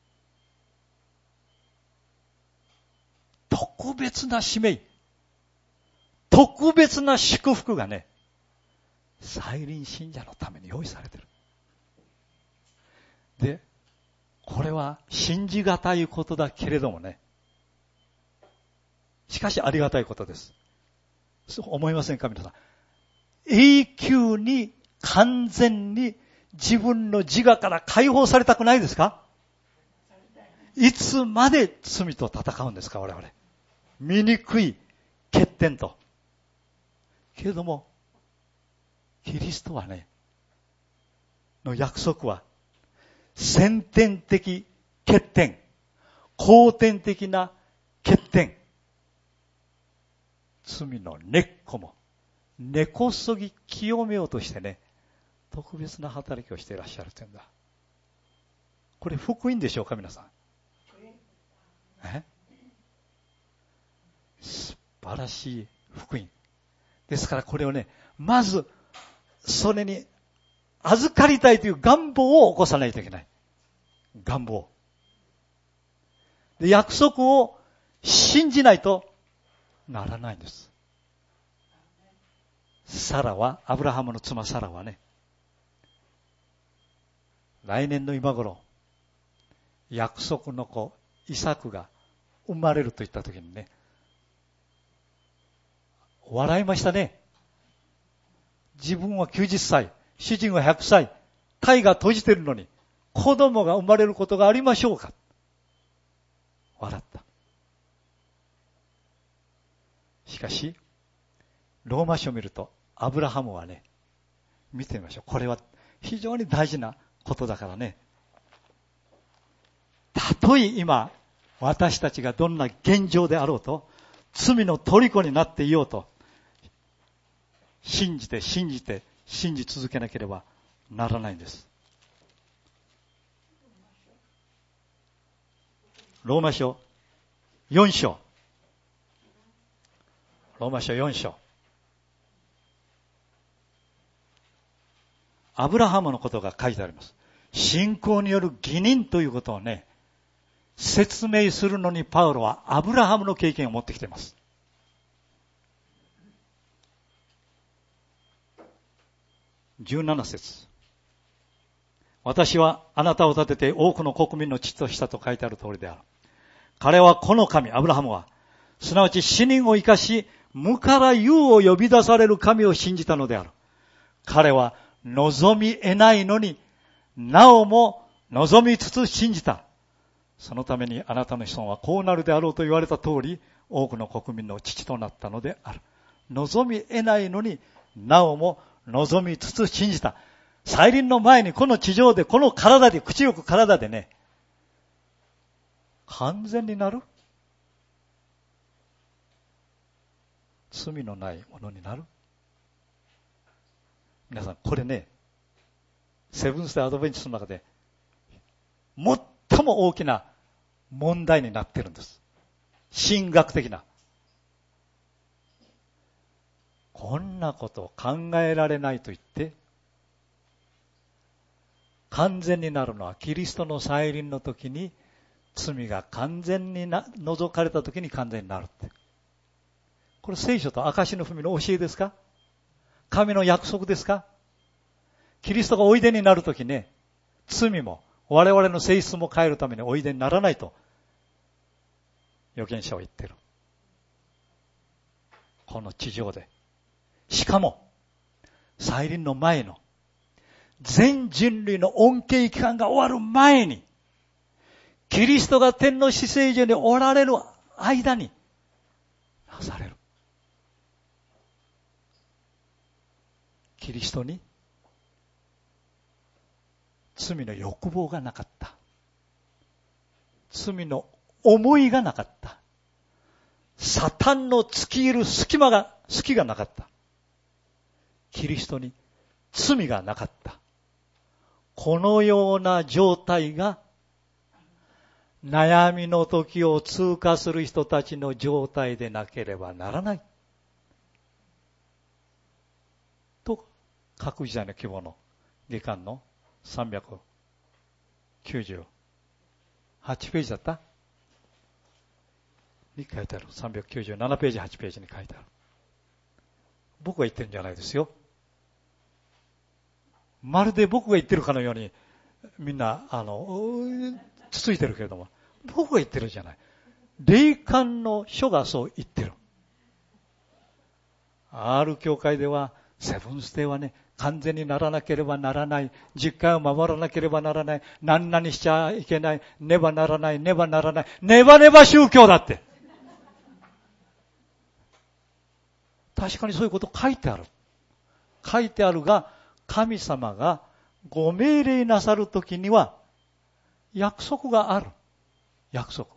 特別な使命、特別な祝福がね、再臨信者のために用意されている。で、これは信じがたいことだけれどもね、しかしありがたいことです。そう思いませんか皆さん。永久に完全に自分の自我から解放されたくないですか？いつまで罪と戦うんですか我々。醜い欠点と。けれども、キリストはね、の約束は、先天的欠点、後天的な欠点、罪の根っこも、根こそぎ清めようとしてね、特別な働きをしていらっしゃるというんだ。これ福音でしょうか皆さん。 素晴らしい福音。ですからこれをね、まず、それに預かりたいという願望を起こさないといけない。願望。で、約束を信じないとならないんです。サラは、アブラハムの妻サラはね、来年の今頃、約束の子、イサクが生まれると言ったときにね、笑いましたね。自分は90歳、主人は100歳、体が閉じてるのに、子供が生まれることがありましょうか。笑った。しかし、ローマ書を見ると、アブラハムはね、見てみましょう。これは非常に大事なことだからね。たとえ今、私たちがどんな現状であろうと、罪の虜になっていようと、信じ続けなければならないんです。ローマ書4章。ローマ書4章。アブラハムのことが書いてあります。信仰による義人ということをね、説明するのにパウロはアブラハムの経験を持ってきています。17節。私はあなたを立てて多くの国民の父としたと書いてある通りである。彼はこの神、アブラハムは、すなわち死人を生かし、無から有を呼び出される神を信じたのである。彼は望み得ないのに、なおも望みつつ信じた。そのためにあなたの子孫はこうなるであろうと言われた通り、多くの国民の父となったのである。望み得ないのに、なおも望みつつ信じた。再臨の前にこの地上で、この体で、口よく体でね、完全になる？罪のないものになる？皆さん、これね、セブンス・デー・アドベンチストの中で、最も大きな問題になっているんです。神学的な。こんなことを考えられないと言って、完全になるのはキリストの再臨の時に、罪が完全に除かれた時に完全になるって。これ聖書と証の文の教えですか？神の約束ですか？キリストがおいでになる時ね、罪も我々の性質も変えるためにおいでにならないと預言者は言ってる。この地上で。しかも、再臨の前の全人類の恩恵期間が終わる前に、キリストが天の至聖所におられる間になされる。キリストに罪の欲望がなかった。罪の思いがなかった。サタンの突き入る隙がなかった。キリストに罪がなかった。このような状態が悩みの時を通過する人たちの状態でなければならない。と、各時代の規模の下巻の398ページだったに書いてある。397ページ、8ページに書いてある。僕が言ってるんじゃないですよ。まるで僕が言ってるかのように、みんな、つついてるけれども、僕が言ってるんじゃない。霊感の書がそう言ってる。ある教会では、セブンスデーはね、完全にならなければならない。実戒を守らなければならない。何々しちゃいけない。ねばならない。ねばならない。ねばねば宗教だって。確かにそういうこと書いてある。書いてあるが、神様がご命令なさるときには、約束がある。約束。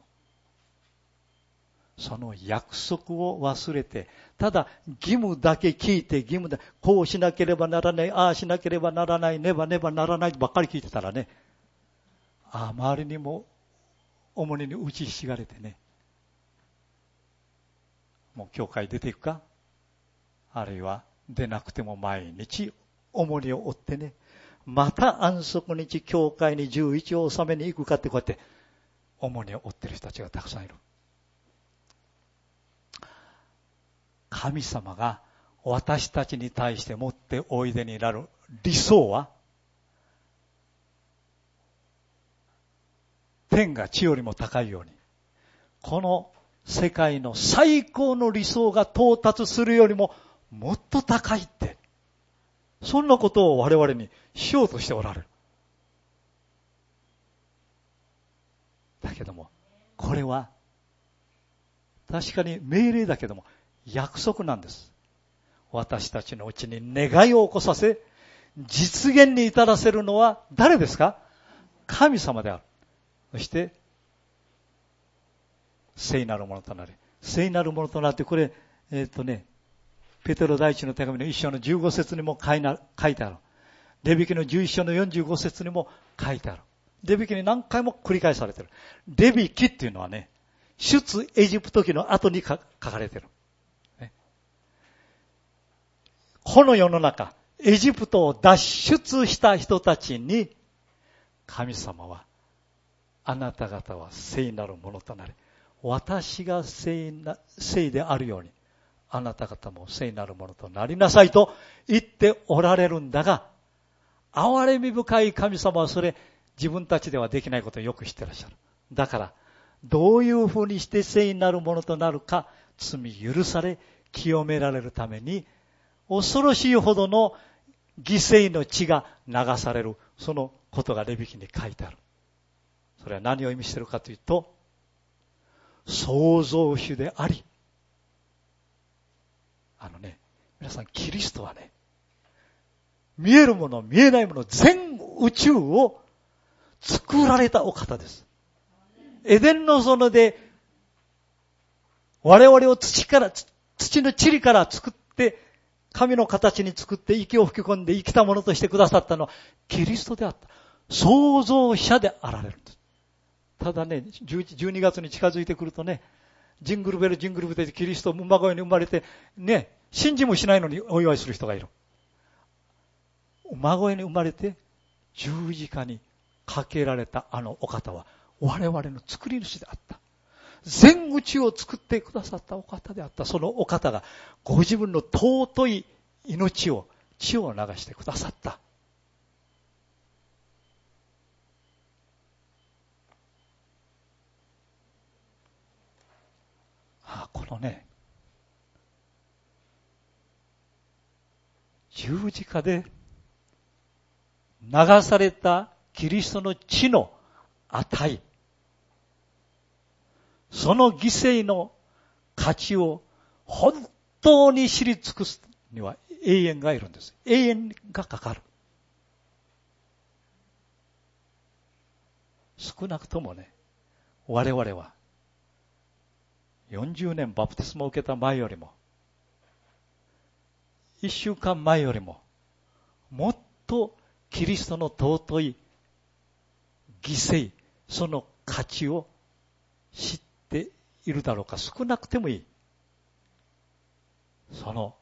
その約束を忘れて、ただ義務だけ聞いて、義務だ、こうしなければならない、ああしなければならない、ねばねばならないばっかり聞いてたらね、あまりにも重荷に打ちひしがれてね、 もう教会出ていくか、あるいは出なくても毎日重荷を負ってね、また安息日教会に11を納めに行くかって、こうやって重荷を負っている人たちがたくさんいる。神様が私たちに対して持っておいでになる理想は、天が地よりも高いように、この世界の最高の理想が到達するよりももっと高いって、そんなことを我々にしようとしておられる。だけども、これは確かに命令だけども約束なんです。私たちのうちに願いを起こさせ、実現に至らせるのは誰ですか？神様である。そして聖なるものとなり、聖なるものとなって、これペテロ第一の手紙の1章の15節にも書いてある。レビ記の11章の45節にも書いてある。レビ記に何回も繰り返されている。レビ記っていうのはね、出エジプト記の後に書かれている。この世の中、エジプトを脱出した人たちに、神様は、あなた方は聖なるものとなり、私が聖であるように、あなた方も聖なるものとなりなさいと言っておられるんだが、憐れみ深い神様はそれ、自分たちではできないことをよく知ってらっしゃる。だから、どういうふうにして聖なるものとなるか、罪許され、清められるために、恐ろしいほどの犠牲の血が流される、そのことがレビ記に書いてある。それは何を意味しているかというと、創造主であり、皆さん、キリストはね、見えるもの、見えないもの、全宇宙を作られたお方です。エデンの園で、我々を土の塵から作って、神の形に作って息を吹き込んで生きたものとしてくださったのは、キリストであった。創造者であられるんです。ただね、12月に近づいてくるとね、ジングルベルジングルベルでキリスト馬小屋に生まれて、ね、信じもしないのにお祝いする人がいる。馬小屋に生まれて十字架にかけられたあのお方は我々の作り主であった。全宇宙を作ってくださったお方であった。そのお方がご自分の尊い命を、血を流してくださった。このね、十字架で流されたキリストの血の値、その犠牲の価値を本当に知り尽くすには永遠がいるんです。永遠がかかる。少なくともね、我々は40年バプテスマを受けた前よりも、1週間前よりも、もっとキリストの尊い犠牲、その価値を知っているだろうか。少なくてもいい。その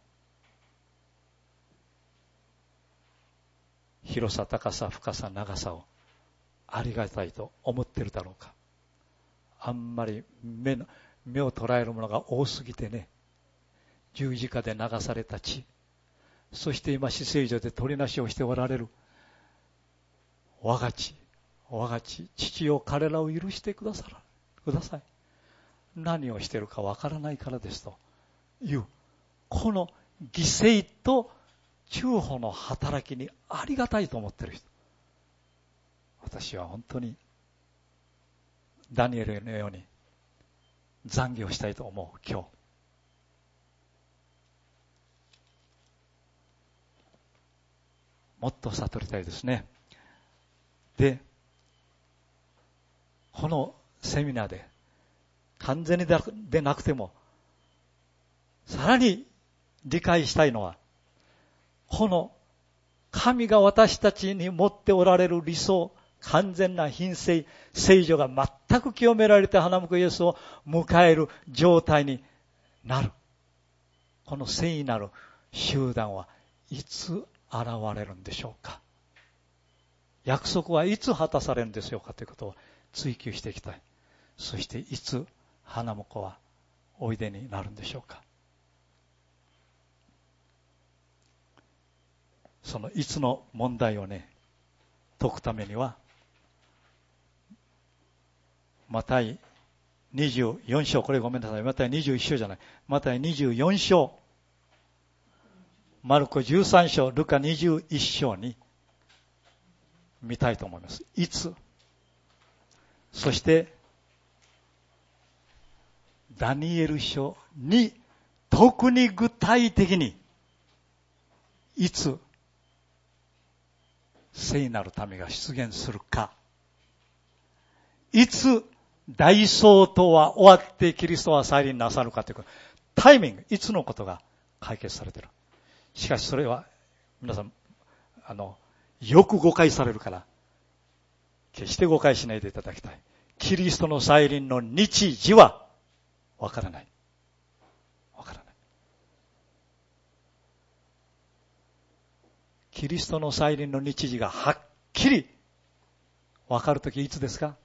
広さ、高さ、深さ、長さをありがたいと思っているだろうか。あんまり目を捉えるものが多すぎてね、十字架で流された血、そして今死聖所で取りなしをしておられる我が血、父よ彼らを許してください。何をしているかわからないからですという、この犠牲と中保の働きにありがたいと思っている人、私は本当にダニエルのように懺悔をしたいと思う今日。もっと悟りたいですね。で、このセミナーで完全にでなくてもさらに理解したいのは、この神が私たちに持っておられる理想、完全な品性、聖女が全く清められて花向くイエスを迎える状態になる。 この聖なる集団はいつ現れるんでしょうか。約束はいつ果たされるんでしょうかということを追求していきたい。そしていつ花婿はおいでになるんでしょうか。そのいつの問題をね、解くためには、マタイ24章、これごめんなさい、マタイ21章じゃない、マタイ24章、マルコ13章、ルカ21章に見たいと思います。いつ、そしてダニエル書に特に具体的にいつ聖なる民が出現するか、いつ大総統は終わってキリストは再臨なさるかということ、タイミング、いつのことが解決されている。しかしそれは皆さんよく誤解されるから、決して誤解しないでいただきたい。キリストの再臨の日時はわからない。わからない。キリストの再臨の日時がはっきりわかるときいつですか？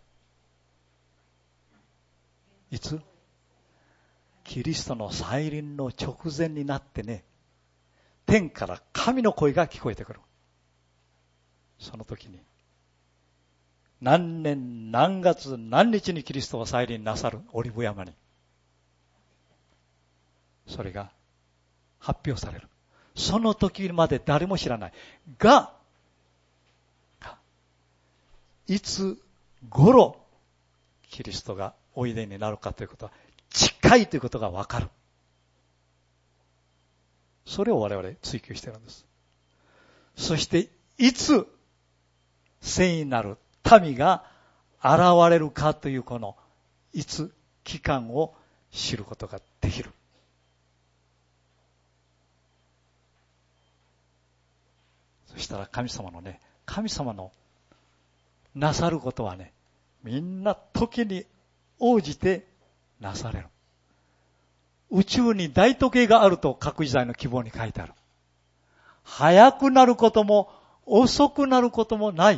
いつ？キリストの再臨の直前になってね、天から神の声が聞こえてくる。その時に、何年何月何日にキリストが再臨なさるオリブ山に、それが発表される。その時まで誰も知らないが、いつ頃キリストがおいでになるかということは近いということがわかる。それを我々追求しているんです。そしていつ聖なる民が現れるかというこのいつ期間を知ることができる。そしたら神様のなさることはね、みんな時に応じてなされる。宇宙に大時計があると各時代の希望に書いてある。早くなることも遅くなることもない。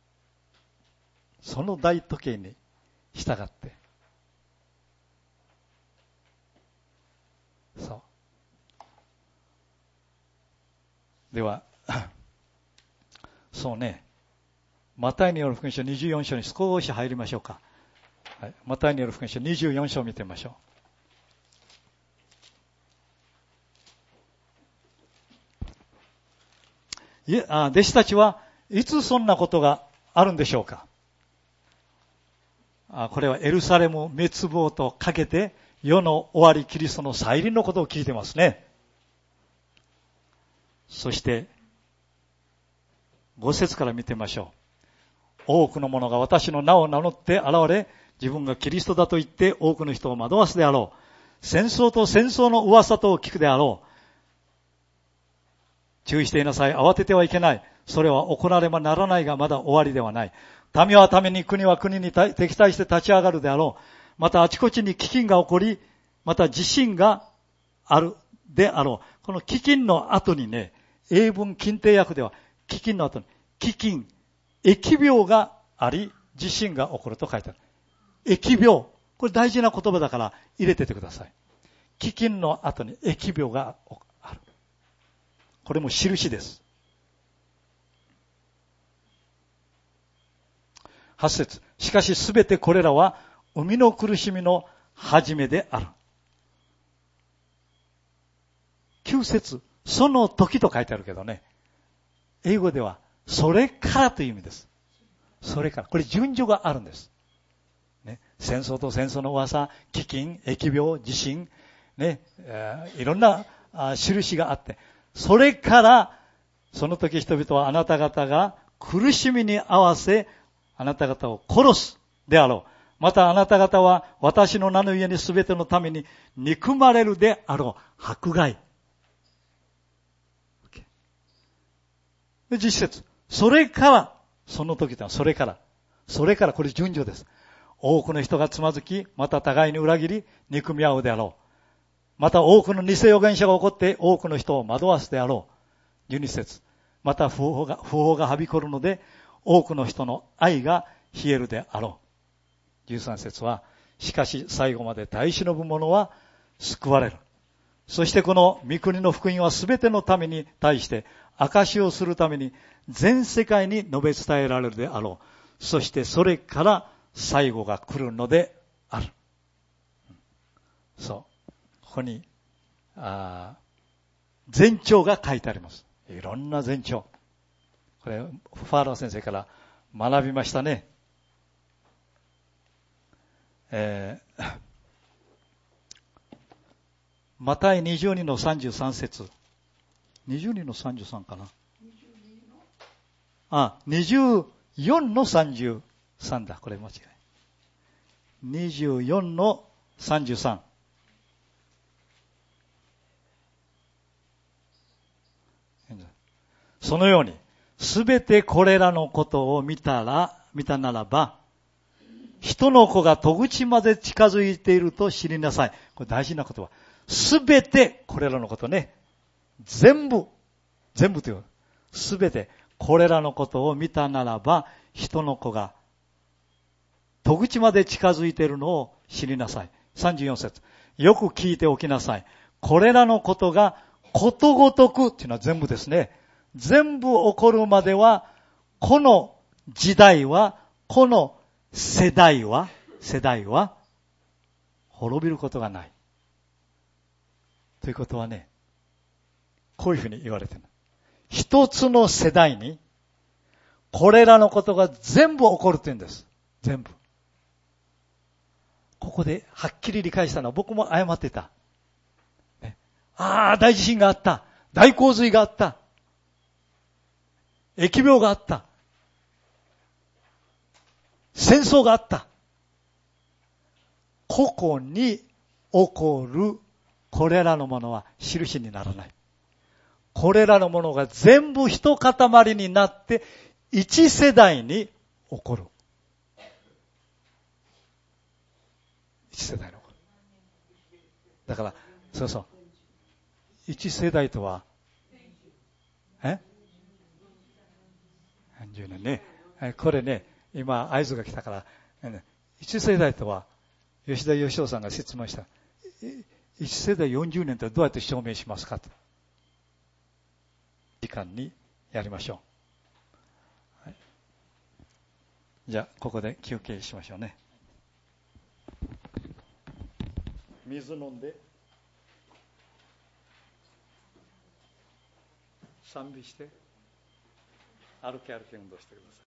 その大時計に従って。そう。では、そうね、マタイによる福音書24章に少し入りましょうか。はい、マタイによる福音書24章を見てみましょう。弟子たちはいつそんなことがあるんでしょうか。これはエルサレム滅亡とかけて世の終わりキリストの再臨のことを聞いてますね。そして5節から見てみましょう。多くの者が私の名を名乗って現れ、自分がキリストだと言って多くの人を惑わすであろう。戦争の噂とを聞くであろう。注意していなさい。慌ててはいけない。それは行わればならないがまだ終わりではない。民は民に、国は国に敵対して立ち上がるであろう。またあちこちに飢饉が起こり、また地震があるであろう。この飢饉の後にね、英文近定訳では飢饉の後に飢饉、疫病があり、地震が起こると書いてある。疫病。これ大事な言葉だから入れててください。飢饉の後に疫病がある。これも印です。8節。しかしすべてこれらは生みの苦しみの始めである。9節。その時と書いてあるけどね。英語ではそれからという意味です。それから。これ順序があるんです。ね、戦争と戦争の噂、飢饉、疫病、地震、ね、いろんな印があって、それから、その時人々はあなた方が苦しみに合わせ、あなた方を殺すであろう。またあなた方は私の名の家にすべてのために憎まれるであろう。迫害。で、実節。それから、その時とはそれから。それから、これ順序です。多くの人がつまずき、また互いに裏切り、憎み合うであろう。 また多くの偽預言者が起こって多くの人を惑わすであろう。12節。また不法がはびこるので多くの人の愛が冷えるであろう。13節は、しかし最後まで耐え忍ぶ者は救われる。そしてこの御国の福音はすべてのために対して証しをするために全世界に述べ伝えられるであろう。そしてそれから最後が来るのである。そう。ここに、前兆が書いてあります。いろんな前兆。これ、ファーラー先生から学びましたね。マタイ22の33節。22の33かな。24の33だ。これ間違い。24の33。そのように、すべてこれらのことを見たならば、人の子が戸口まで近づいていると知りなさい。これ大事な言葉。すべてこれらのことね。全部という。すべてこれらのことを見たならば、人の子が戸口まで近づいているのを知りなさい。34節。よく聞いておきなさい。これらのことがことごとくっていうのは全部ですね。全部起こるまでは、この時代は、この世代は滅びることがない。ということはね、こういうふうに言われている。一つの世代に、これらのことが全部起こるって言うんです。全部。ここではっきり理解したのは僕も誤ってた。ね、大地震があった。大洪水があった。疫病があった。戦争があった。個々に起こるこれらのものは印にならない。これらのものが全部一塊になって一世代に起こる。一世代に起こる。だから、そう。一世代とは、何十年ね。これね、今合図が来たから、一世代とは、吉田義雄さんが質問した。一世代40年ってどうやって証明しますかと。時間にやりましょう。はい、じゃあ、ここで休憩しましょうね。水飲んで、賛美して、歩き運動してください。